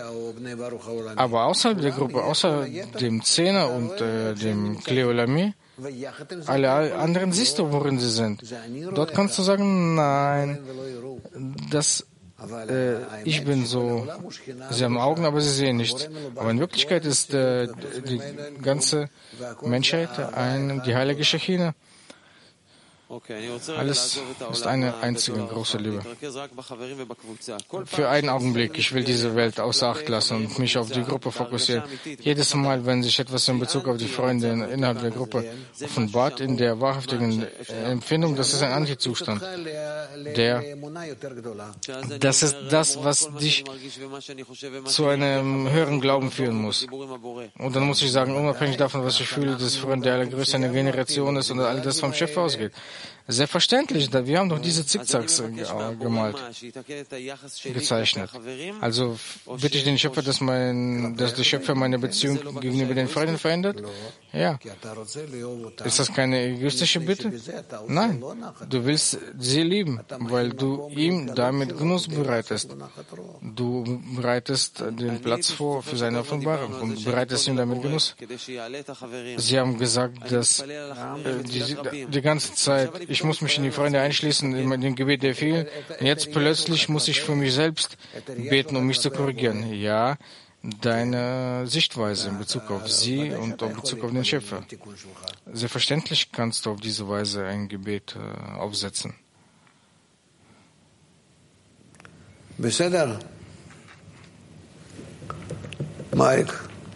Aber außerhalb der Gruppe, außer dem Zehner und dem Klei Olami, alle anderen siehst du, worin sie sind. Dort kannst du sagen, nein, ich bin so, sie haben Augen, aber sie sehen nichts. Aber in Wirklichkeit ist die ganze Menschheit die heilige Schechina. Alles ist eine einzige große Liebe. Für einen Augenblick, ich will diese Welt außer Acht lassen und mich auf die Gruppe fokussieren. Jedes Mal, wenn sich etwas in Bezug auf die Freunde innerhalb der Gruppe offenbart, in der wahrhaftigen Empfindung, das ist ein Antizustand. Das ist das, was dich zu einem höheren Glauben führen muss. Und dann muss ich sagen, unabhängig davon, was ich fühle, dass Freund der allergrößte eine Generation ist und all das vom Schöpfer ausgeht. Selbstverständlich, wir haben doch diese Zickzacks gemalt, gezeichnet. Also bitte ich den Schöpfer, dass der Schöpfer meine Beziehung gegenüber den Freunden verändert? Ja. Ist das keine egoistische Bitte? Nein. Du willst sie lieben, weil du ihm damit Genuss bereitest. Du bereitest den Platz vor für seine Offenbarung und bereitest ihm damit Genuss. Sie haben gesagt, dass die ganze Zeit, ich muss mich in die Freunde einschließen, in dem Gebet der vielen. Und jetzt plötzlich muss ich für mich selbst beten, um mich zu korrigieren. Ja, deine Sichtweise in Bezug auf sie und in Bezug auf den Schöpfer. Selbstverständlich kannst du auf diese Weise ein Gebet aufsetzen. בסדר. מייק.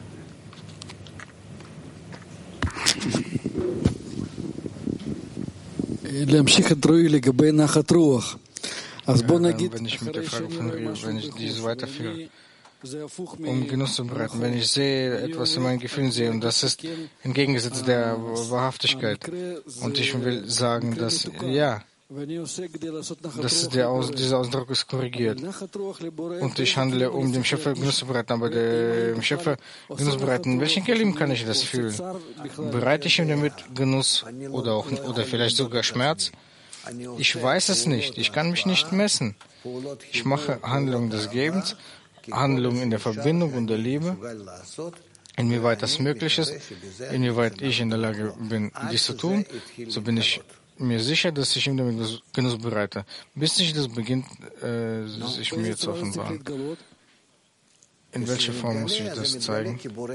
להמשיך את רועי לגבי נחת רוח. אז בוא נגיד, wenn ich diese weiterführe, Genuss zu bereiten, wenn ich sehe, etwas in meinen Gefühlen sehe, und das ist entgegengesetzt der Wahrhaftigkeit. Und ich will sagen, dass, ja, dieser Ausdruck ist korrigiert. Und ich handle, um dem Schöpfer Genuss zu bereiten, aber dem Schöpfer Genuss bereiten. In welchen Kelim kann ich das fühlen? Bereite ich ihm damit Genuss oder vielleicht sogar Schmerz? Ich weiß es nicht. Ich kann mich nicht messen. Ich mache Handlungen des Gebens, Handlungen in der Verbindung und der Liebe. Inwieweit das möglich ist, inwieweit ich in der Lage bin, dies zu tun, so bin ich mir sicher, dass ich ihm damit Genuss bereite, bis sich das beginnt, sich mir zu offenbaren. In welcher Form muss ich das zeigen?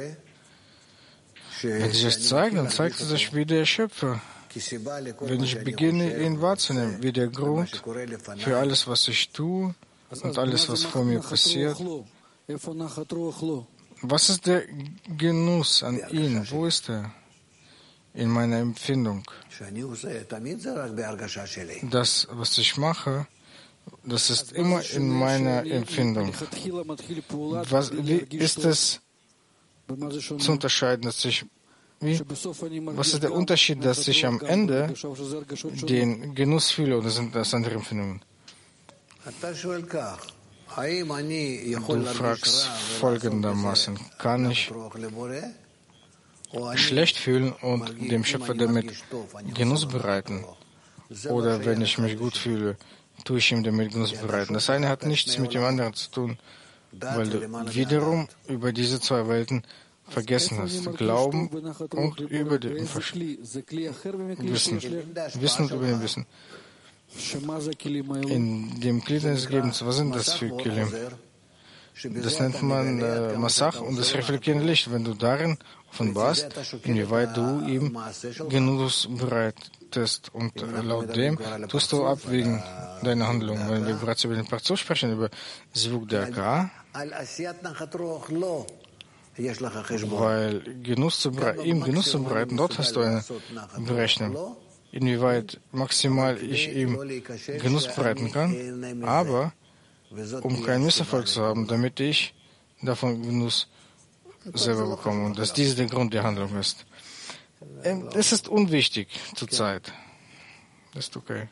Wenn ich es zeige, dann zeigt es sich wie der Schöpfer. Wenn ich beginne, ihn wahrzunehmen, wie der Grund für alles, was ich tue und alles, was vor mir passiert. Was ist der Genuss an ihm? Wo ist er? In meiner Empfindung. Das, was ich mache, das ist immer in meiner Empfindung. Wie ist es zu unterscheiden, was ist der Unterschied, dass ich am Ende den Genuss fühle oder sind das andere Empfindungen? Du fragst folgendermaßen, kann ich schlecht fühlen und dem Schöpfer damit Genuss bereiten? Oder wenn ich mich gut fühle, tue ich ihm damit Genuss bereiten? Das eine hat nichts mit dem anderen zu tun, weil du wiederum über diese zwei Welten vergessen hast. Glauben und über den Wissen. Wissen und über den Wissen. In dem Glied des Gebens, was sind das für Kelim? Das nennt man Massach und das reflektierende Licht. Wenn du darin offenbarst, inwieweit du ihm Genuss bereitest und laut dem tust du abwägen deine Handlung. Wenn wir bereits über den Parzuf sprechen, über Zvuk der Ka, weil ihm Genuss zu bereiten, dort hast du eine Berechnung, inwieweit maximal ich ihm Genuss bereiten kann, aber um keinen Misserfolg zu haben, damit ich davon Genuss selber bekomme und dass dies der Grund der Handlung ist. Es ist unwichtig zurzeit. Das ist okay.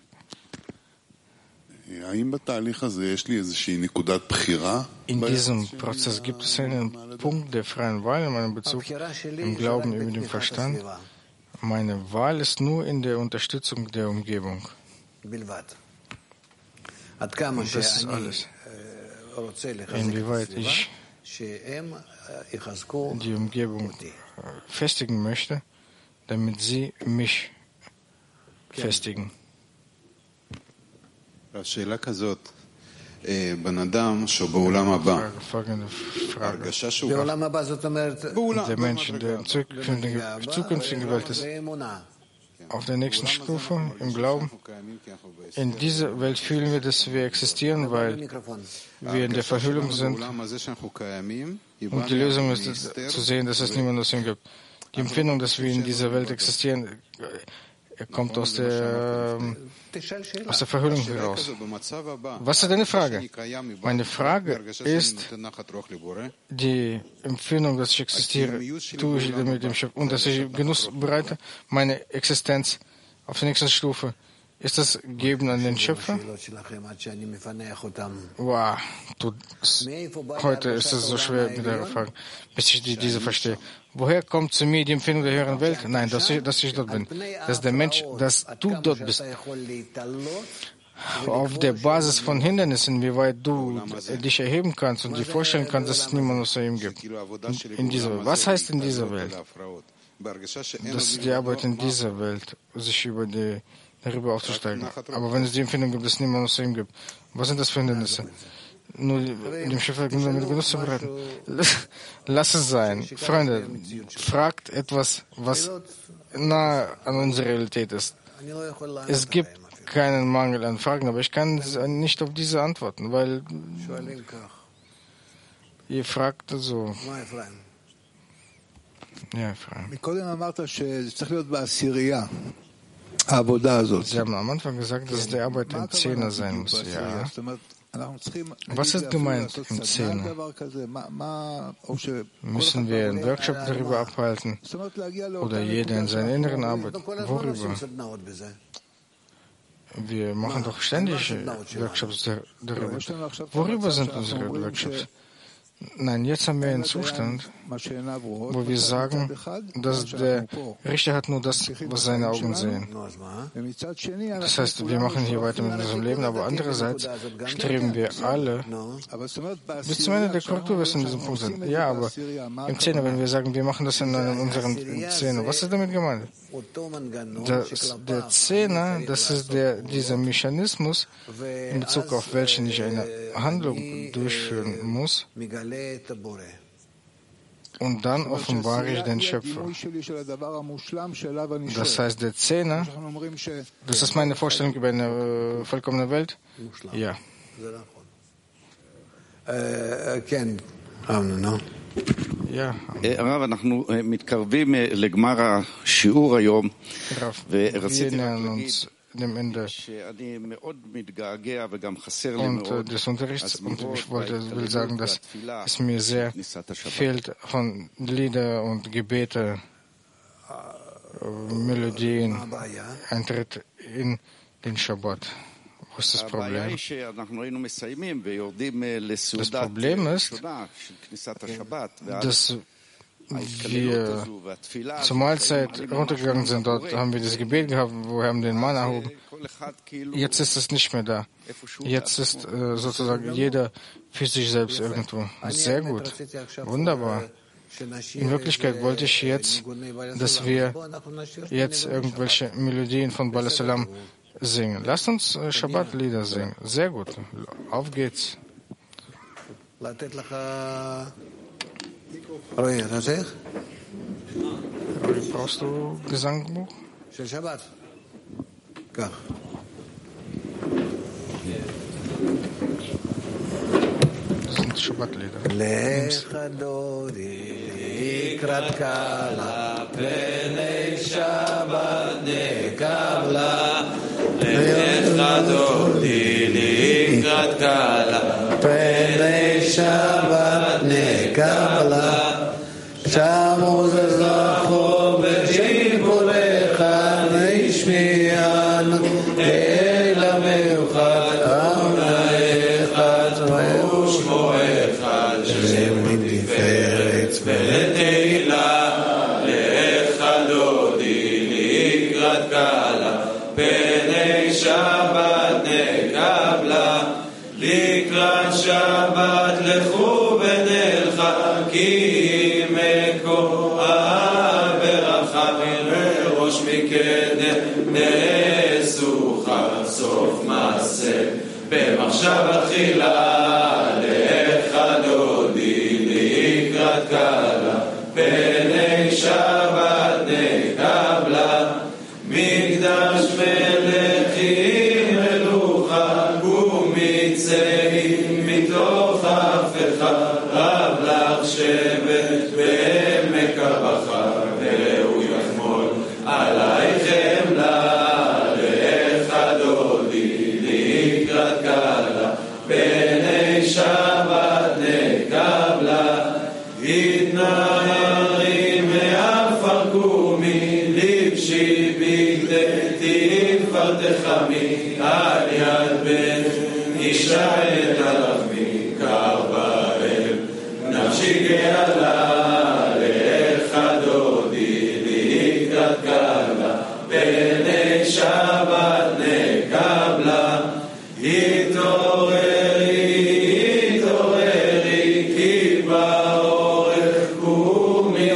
In diesem Prozess gibt es einen Punkt der freien Wahl in meinem Bezug im Glauben über den Verstand. Meine Wahl ist nur in der Unterstützung der Umgebung. Und das ist alles. Inwieweit ich die Umgebung festigen möchte, damit sie mich festigen. Folgende Frage. Der Mensch, der in der zukünftigen Welt ist, auf der nächsten Stufe im Glauben. In dieser Welt fühlen wir, dass wir existieren, weil wir in der Verhüllung sind. Und die Lösung ist zu sehen, dass es niemand aus ihm gibt. Die Empfindung, dass wir in dieser Welt existieren, kommt aus der Verhüllung heraus. Was ist deine Frage? Meine Frage ist, die Empfindung, dass ich existiere, tue ich mit dem Schöpfer und dass ich Genuss bereite, meine Existenz auf der nächsten Stufe. Ist das Geben an den Schöpfer? Wow, heute ist es so schwer mit der Frage, bis ich diese verstehe. Woher kommt zu mir die Empfindung der höheren Welt? Nein, dass ich dort bin. Das ist der Mensch, dass du dort bist. Auf der Basis von Hindernissen, wie weit du dich erheben kannst und dir vorstellen kannst, dass es niemand außer ihm gibt. In dieser Welt. Was heißt in dieser Welt? Das ist die Arbeit in dieser Welt, sich darüber aufzusteigen. Aber wenn es die Empfindung gibt, dass es niemand außer ihm gibt, was sind das für Hindernisse? Nur dem Schöpfer nur mit Genuss zu bereiten. Lass es sein. Freunde, fragt etwas, was nah an unserer Realität ist. Es gibt keinen Mangel an Fragen, aber ich kann nicht auf diese antworten, weil ihr fragt so. Ja, Efraim. Sie haben am Anfang gesagt, dass die Arbeit im Zehner sein muss. Ja. Was ist gemeint im Zehner? Müssen wir einen Workshop darüber abhalten? Oder jeder in seiner inneren Arbeit? Worüber? Wir machen doch ständig Workshops darüber. Worüber sind unsere Workshops? Nein, jetzt haben wir einen Zustand, wo wir sagen, dass der Richter hat nur das, was seine Augen sehen. Das heißt, wir machen hier weiter mit unserem Leben, aber andererseits streben wir alle bis zum Ende der Korrektur, bis wir in diesem Punkt sind. Ja, aber im Zehner, wenn wir sagen, wir machen das in unseren Zehner, was ist damit gemeint? Der Zehner, das ist dieser Mechanismus, in Bezug auf welchen ich eine Handlung durchführen muss, und dann offenbare ich den Schöpfer. Das heißt, der Zehner, das ist meine Vorstellung über eine vollkommene Welt? Ja. Ja. הרב, אנחנו מתקרבים לגמר השיעור היום, ורציתי שאני מאוד מתגעגע וגם חסר לי מאוד. des Unterrichts, und ich will sagen, dass es mir sehr fehlt von Lieder und Gebete, Melodien, Eintritt in den Schabbat. Wo ist das Problem? Das Problem ist, dass wir zur Mahlzeit runtergegangen sind. Dort haben wir das Gebet gehabt, wo wir haben den Mann erhoben. Jetzt ist es nicht mehr da. Jetzt ist sozusagen jeder für sich selbst irgendwo. Sehr gut. Wunderbar. In Wirklichkeit wollte ich jetzt, dass wir jetzt irgendwelche Melodien von Baal Salam singen. Lasst uns Shabbat-Lieder singen. Sehr gut. Auf geht's. Roy, brauchst du Gesangbuch? Das sind Shabbat-Lieder. Shamu zazacho b'jin kolecha neishmiyan Eila meuchat amna echad Ushmo echad Shem nitiferetz Beteila Lecha dodi likrat kala Penei Shabbat nekabla Likrat Shabbat lechu benelcha Ki meko averachamim ראש מקדם נסוך סוף מעשה במחשב תחילה לך דודי לקראת קלה בני שבת נקבלה מקדש מלכים מלוכה ומצאים מתוך אפיך רב לך שבט בעמק הבכר והוא יחמול עלייך חמלה לך דודי לקראת קלה בני שבת נקבלה התנערי מעפר קומי לבשי בגדי תפארתך על יד בן אישה את הרחמי קר באב נפשי גאלה לך דודי לקראת קלה בני שבת נקבלה התעוררי כי באורך קומי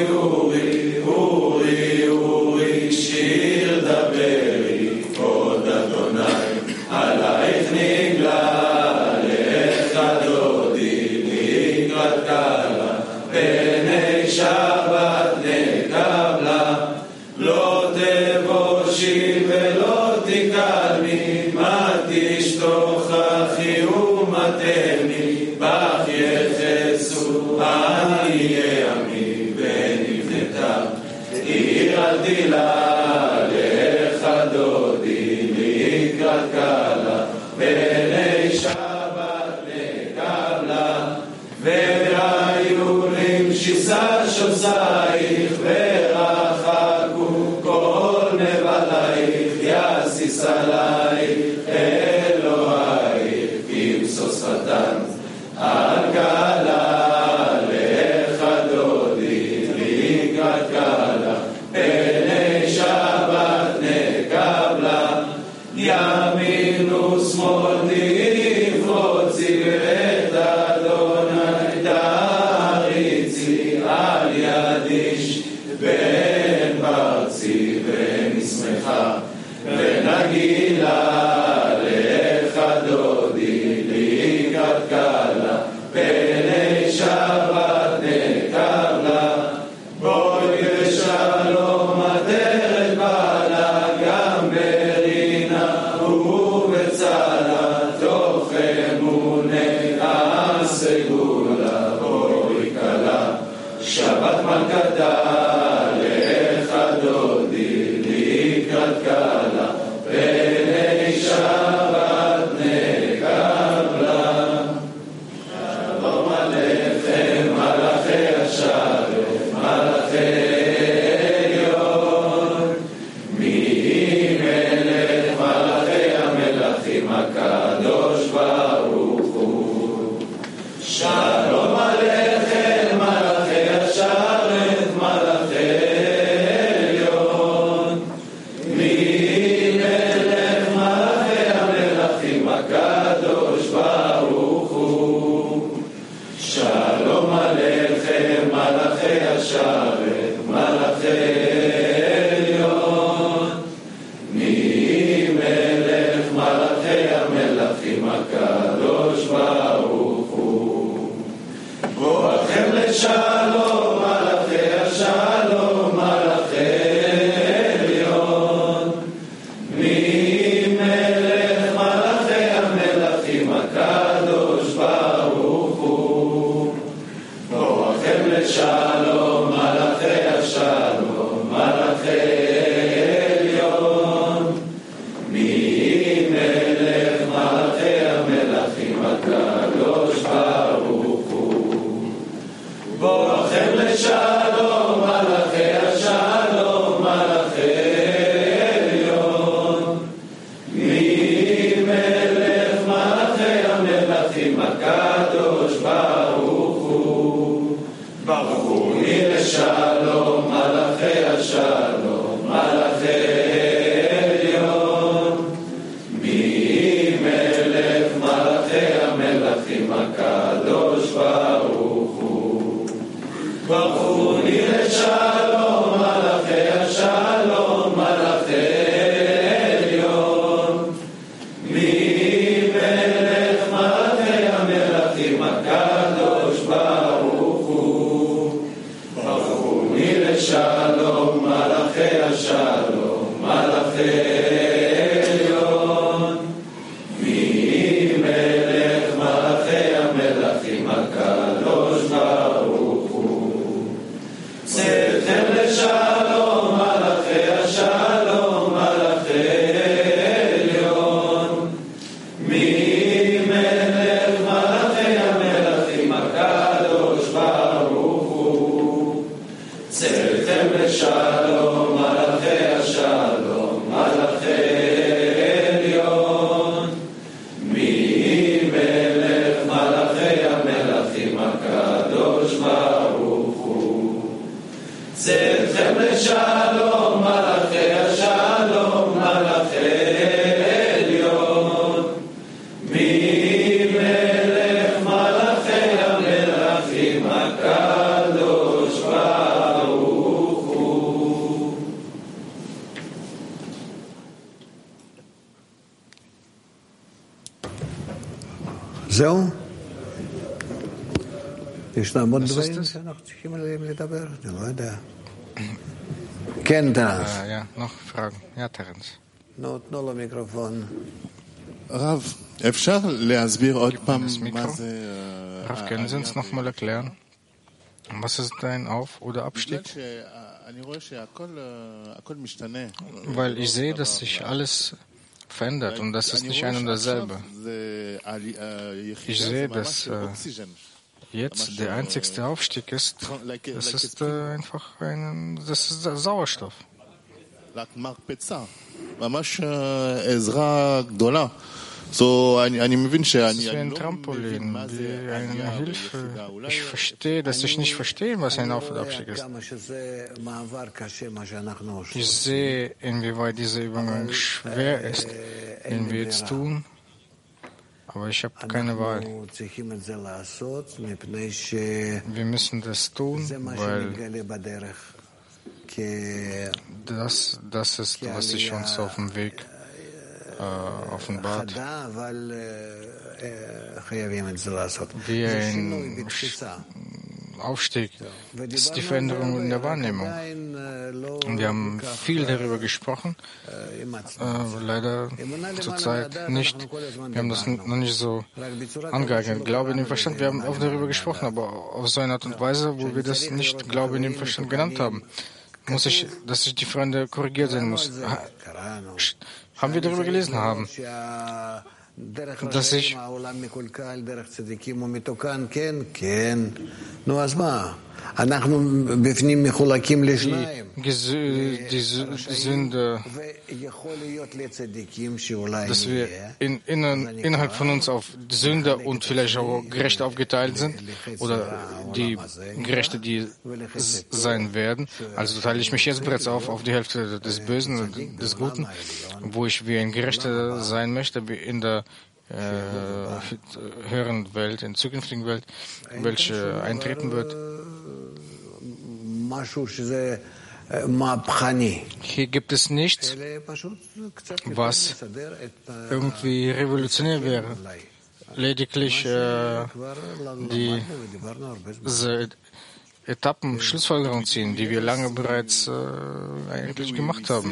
אורי שיר דברי עוד אדוני עלייך נגלה לך דודי לקראת קלה בני שבת נקבלה לא תבושי ולא תקלמי מה תשתוכחי ומה תהני בך יחסו עניי עמי ונבנתה עיר אל תילה לך דודי לקראת קלה בני שבת נקבלה והיו למשיסה שוסייך ורחקו כל נבלייך יסיס עלייך אלוהייך כמסוס חתן על קלה לך דודי לקראת קלה בני שבת נקבלה ימין ושמאל תפרוצי את אדוני תריצי על יד איש בן פרצי ונשמחה ונגילה לך דודי לקראת קלה בני שבת נקבלה בואי ושלום עטרת בעלה גם ברינה ובצלה תוך אמוני הסגולה בואי קלה שבת מלכתה לך דודי לקראת קלה בני שבת נקבלה שלום עליכם מלאכי השרת מלאכי עליון מי מלך מלאכי המלכים הקדוש ברוך הוא שלום עליכם מלאכי השרת מלאכי עליון מי מלך מלאכי המלכים הקדוש ברוך הוא שלום עליכם מלאכי השרת מלאכי עליון מי מלך מלאכי המלכים הקדוש ברוך הוא בואכם לשלום מלאכי השלום מלאכי עליון מי מלך מלאכי המלכים הקדוש ברוך הוא בואכם לשלום מלאכי השלום מלאכי עליון מי מלך מלאכי המלכים הקדוש ברוך הוא בואכם לשלום מלאכי השלום מלאכי עליון מי מלך מלאכי המלכים הקדוש ברוך הוא ברכוני לשלום מלאכי השלום מלאכי עליון מי מלך מלאכי המלכים הקדוש ברוך הוא ברכוני לשלום מלאכי השלום הקדוש ברוך הוא. צאתכם לשלום מלאכי השלום מלאכי עליון ממלך מלאכי המלכים הקדוש ברוך הוא. זהו? ישנם עוד דברים שאנחנו צריכים עליהם לדבר? אני לא יודע. כן, טרנס. תנו לו מיקרופון. רב, אפשר להסביר עוד פעם מה זה... Rav, können Sie uns noch mal erklären, was ist ein Auf- oder Abstieg? Weil ich sehe, dass sich alles verändert und das ist nicht ein und dasselbe. Ich sehe, dass jetzt der einzigste Aufstieg ist, das ist einfach das ist der Sauerstoff. So, אני מבין שאני... Das ist wie ein Trampolin, wie eine Hilfe. Ich verstehe, dass ich nicht verstehe, was ein Auf- und Abstieg ist. Ich sehe, inwieweit dieser Übergang schwer ist, den wir jetzt tun, aber ich habe keine Wahl. Wir müssen das tun, weil das ist, was sich uns auf dem Weg offenbart. Wie ein Aufstieg. Das ist die Veränderung in der Wahrnehmung. Und wir haben viel darüber gesprochen, leider zurzeit nicht. Wir haben das noch nicht so angeeignet. Glaube in dem Verstand, wir haben oft darüber gesprochen, aber auf so eine Art und Weise, wo wir das nicht Glaube in dem Verstand genannt haben. Dass ich die Freunde korrigiert sein muss. Haben wir darüber gelesen haben, dass ich die Sünde, dass wir innerhalb von uns auf Sünder und vielleicht auch Gerechte aufgeteilt sind oder die Gerechte, die sein werden. Also teile ich mich jetzt bereits auf die Hälfte des Bösen und des Guten, wo ich wie ein Gerechter sein möchte, wie in der höheren Welt, in der zukünftigen Welt, welche eintreten wird. Hier gibt es nichts, was irgendwie revolutionär wäre. Lediglich diese Etappen Schlussfolgerungen ziehen, die wir lange bereits eigentlich gemacht haben.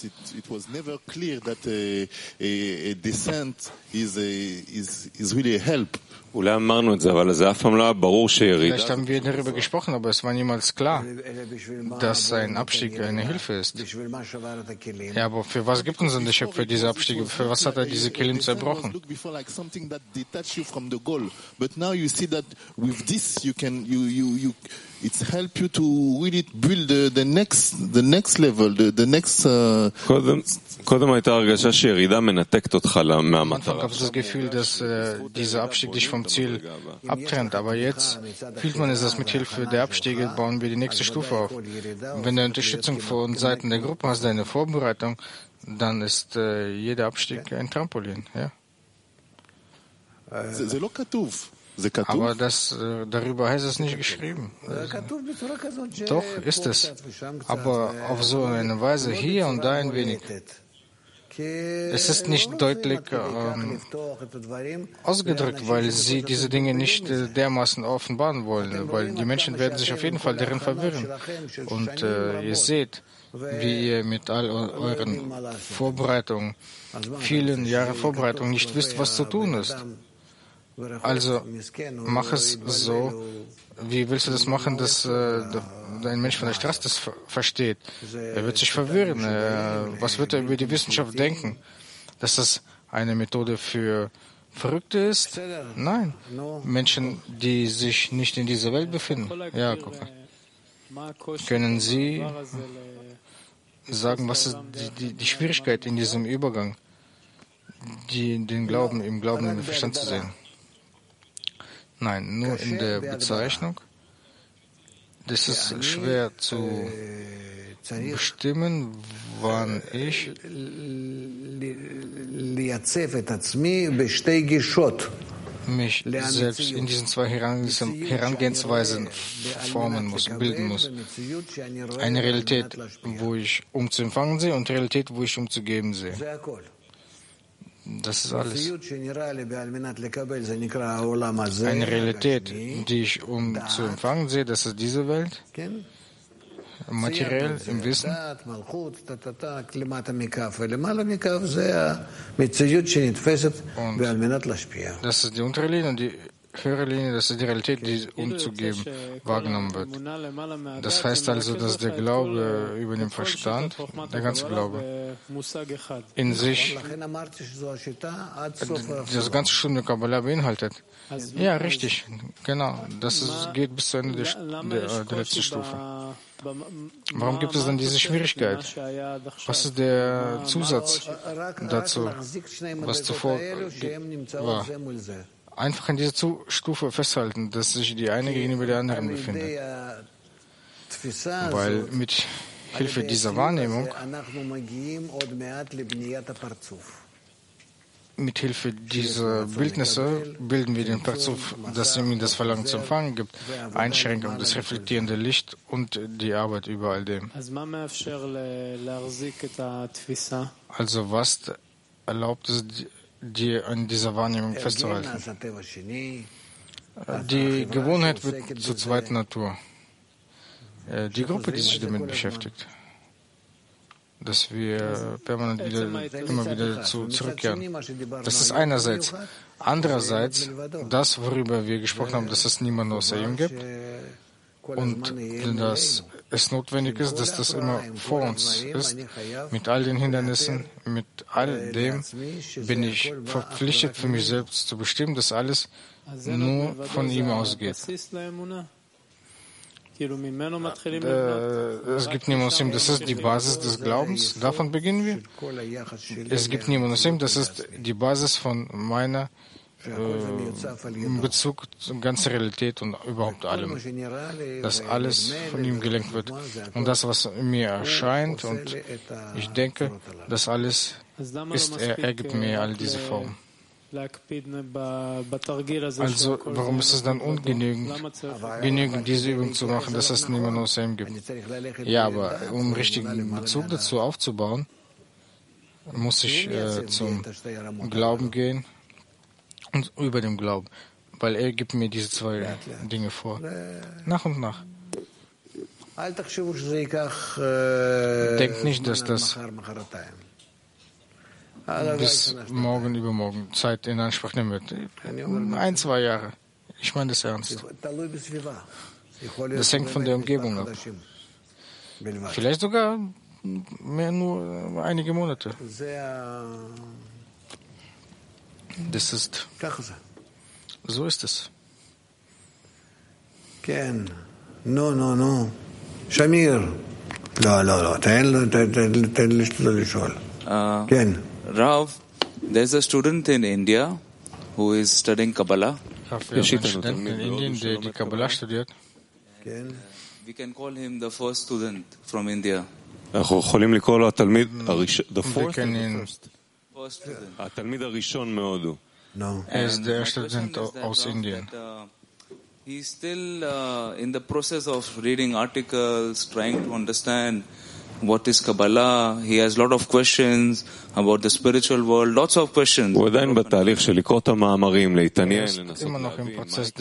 Vielleicht haben wir darüber gesprochen, aber es war niemals klar, dass ein Abstieg eine Hilfe ist. Ja, aber für was gibt uns denn der Schöpfer diese Abstiege? Für was hat er diese Kelim zerbrochen? It's help you to really build the next level, the next. קודם הייתה הרגשה שירידה מנתקת אותך מהמטרה. Ich habe das Gefühl, dass dieser Abstieg dich vom Ziel abtrennt, aber jetzt fühlt man es, dass mit Hilfe der Abstiege bauen wir die nächste Stufe auf. Wenn du Unterstützung von Seiten der Gruppe hast, deine Vorbereitung, dann ist jeder Abstieg ein Trampolin. Ja. Aber darüber heißt es nicht geschrieben. Doch, ist es. Aber auf so eine Weise hier und da ein wenig. Es ist nicht deutlich ausgedrückt, weil sie diese Dinge nicht dermaßen offenbaren wollen, weil die Menschen werden sich auf jeden Fall darin verwirren. Und ihr seht, wie ihr mit all euren Vorbereitungen, vielen Jahren Vorbereitung nicht wisst, was zu tun ist. Also mach es so, wie willst du das machen, dass ein Mensch von der Straße das versteht? Er wird sich verwirren. Was wird er über die Wissenschaft denken? Dass das eine Methode für Verrückte ist? Nein. Menschen, die sich nicht in dieser Welt befinden. Ja, guck mal. Können Sie sagen, was ist die Schwierigkeit in diesem Übergang, den Glauben im Verstand zu sehen? Nein, nur in der Bezeichnung. Das ist schwer zu bestimmen, wann ich mich selbst in diesen zwei Herangehensweisen formen muss, bilden muss. Eine Realität, wo ich zu empfangen sehe, und Realität, wo ich zu geben sehe. Das ist alles. Eine Realität, die ich zu empfangen sehe, das ist diese Welt. Materiell im Wissen. Und das ist die untere Linie und die höhere Linie, das ist die Realität, die umzugeben wahrgenommen wird. Das heißt also, dass der Glaube über den Verstand, der ganze Glaube, in sich das ganze Stunde Kabbalah beinhaltet. Ja, richtig, genau. Das geht bis zu Ende der letzten Stufe. Warum gibt es dann diese Schwierigkeit? Was ist der Zusatz dazu, was zuvor war? Einfach an dieser Stufe festhalten, dass sich die eine gegenüber der anderen befindet. Weil mit Hilfe dieser Wahrnehmung, mit Hilfe dieser Bildnisse bilden wir den Parzuf, das ihm das Verlangen zu empfangen gibt, Einschränkung, das reflektierende Licht und die Arbeit über all dem. Also was erlaubt es dir an dieser Wahrnehmung festzuhalten? Die Gewohnheit wird zur zweiten Natur. Die Gruppe, die sich damit beschäftigt, dass wir permanent immer wieder dazu zurückkehren. Das ist einerseits. Andererseits, das, worüber wir gesprochen haben, dass es niemanden außer ihm gibt und dass es notwendig ist, dass das immer vor uns ist. Mit all den Hindernissen, mit all dem bin ich verpflichtet, für mich selbst zu bestimmen, dass alles nur von ihm ausgeht. Es gibt niemanden aus ihm, das ist die Basis des Glaubens, davon beginnen wir. Es gibt niemanden aus ihm, das ist die Basis von meiner Bezug zur ganzen Realität und überhaupt allem. Dass alles von ihm gelenkt wird. Und das, was mir erscheint, und ich denke, das alles ist er gibt mir all diese Formen. Also, warum ist es dann genügend diese Übung zu machen, dass es niemanden außer ihm gibt? Ja, aber um richtigen Bezug dazu aufzubauen, muss ich zum Glauben gehen und über dem Glauben, weil er gibt mir diese zwei Dinge vor. Nach und nach. Denkt nicht, dass das bis morgen, übermorgen Zeit in Anspruch nehmen wird. 1-2 Jahre. Ich meine das ernst. Das hängt von der Umgebung ab. Vielleicht sogar nur einige Monate. Das ist. So ist es. No. Shamir. לא. תן לשאול. כן. Rav, there's a student in India who is studying Kabbalah. Wir haben einen Studenten in Indien, der die Kabbalah studiert. We can call him the first student from India. אנחנו יכולים לקרוא לו התלמיד התלמיד הראשון מהודו. Er ist der Student aus Indien. He's still in the process of reading articles, trying to understand what is Kabbalah. He has a lot of questions about the spiritual world, lots of questions. הוא עדיין בתהליך של לקרוא את המאמרים, להתעניין, לנסות להבין.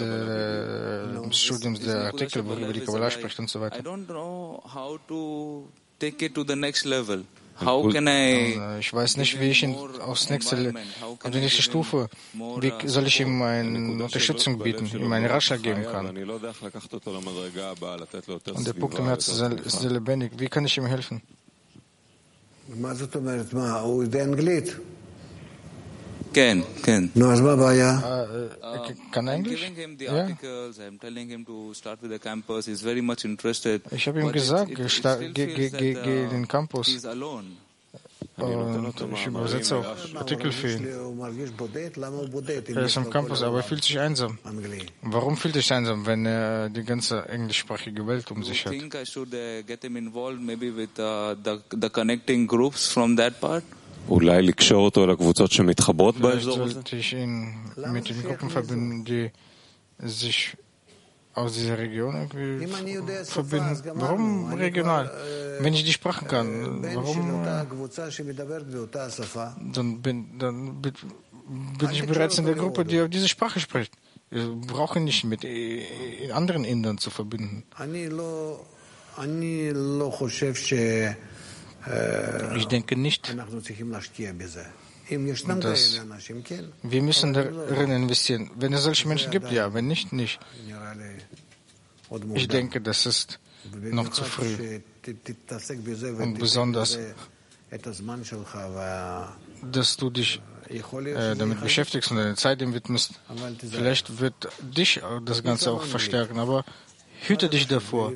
I don't know how to take it to the next level. How can ich weiß nicht, wie ich ihn auf die nächste Stufe, wie soll ich ihm eine Unterstützung bieten, ihm einen Ratschlag geben kann. Und der Punkt im Herzen ist sehr lebendig. Wie kann ich ihm helfen? Ken. Kann Englisch? Ja. Ich habe ihm gesagt, geh in den Campus. Und ich übersetze auch Artikel für ihn. Er ist am Campus, aber er fühlt sich einsam. Warum fühlt er sich einsam, wenn er die ganze englischsprachige Welt um sich hat? I think I should get him involved maybe with the connecting groups from that part. Vielleicht sollte ich ihn mit den Gruppen verbinden, die sich aus dieser Region irgendwie verbinden. Warum regional? Wenn ich die Sprache kann, warum? Dann bin ich bereits in der Gruppe, die auf diese Sprache spricht. Wir brauchen nicht mit anderen Indern zu verbinden. Ich denke nicht, dass wir müssen darin investieren. Wenn es solche Menschen gibt, ja, wenn nicht, nicht. Ich denke, das ist noch zu früh. Und besonders, dass du dich damit beschäftigst und deine Zeit dem widmest. Vielleicht wird dich das Ganze auch verstärken, aber hüte dich davor.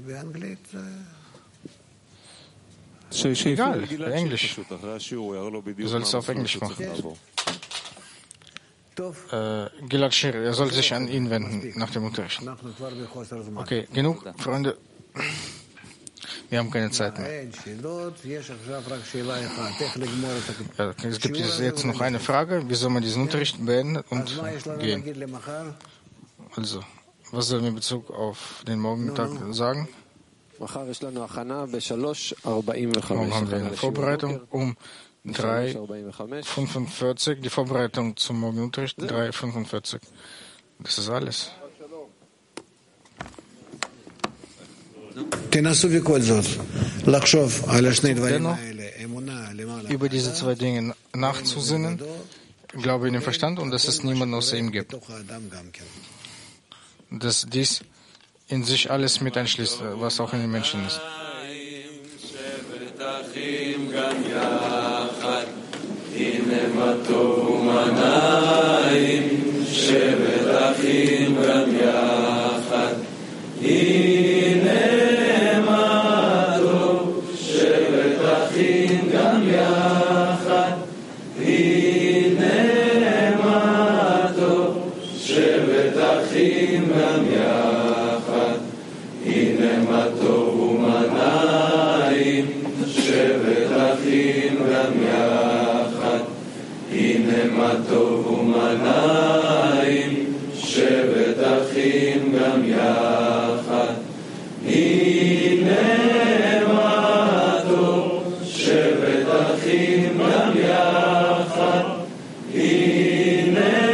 Egal, Englisch. Du sollst es auf Englisch machen. Gilad Shir, er soll sich an ihn wenden nach dem Unterricht. Okay, genug, Freunde. Wir haben keine Zeit mehr. Es gibt jetzt noch eine Frage. Wie soll man diesen Unterricht beenden und gehen? Also, was sollen wir in Bezug auf den Morgentag sagen? Morgen haben wir eine Vorbereitung um 3:45. Die Vorbereitung zum Morgenunterricht 3:45. Das ist alles. Dennoch, über diese zwei Dinge nachzusinnen, Glaube in den Verstand und dass es niemanden außer ihm gibt. Dass dies in sich alles mit einschließt, was auch in den Menschen ist.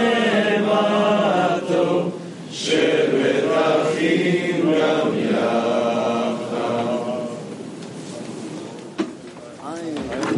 שבט אחים גם יחד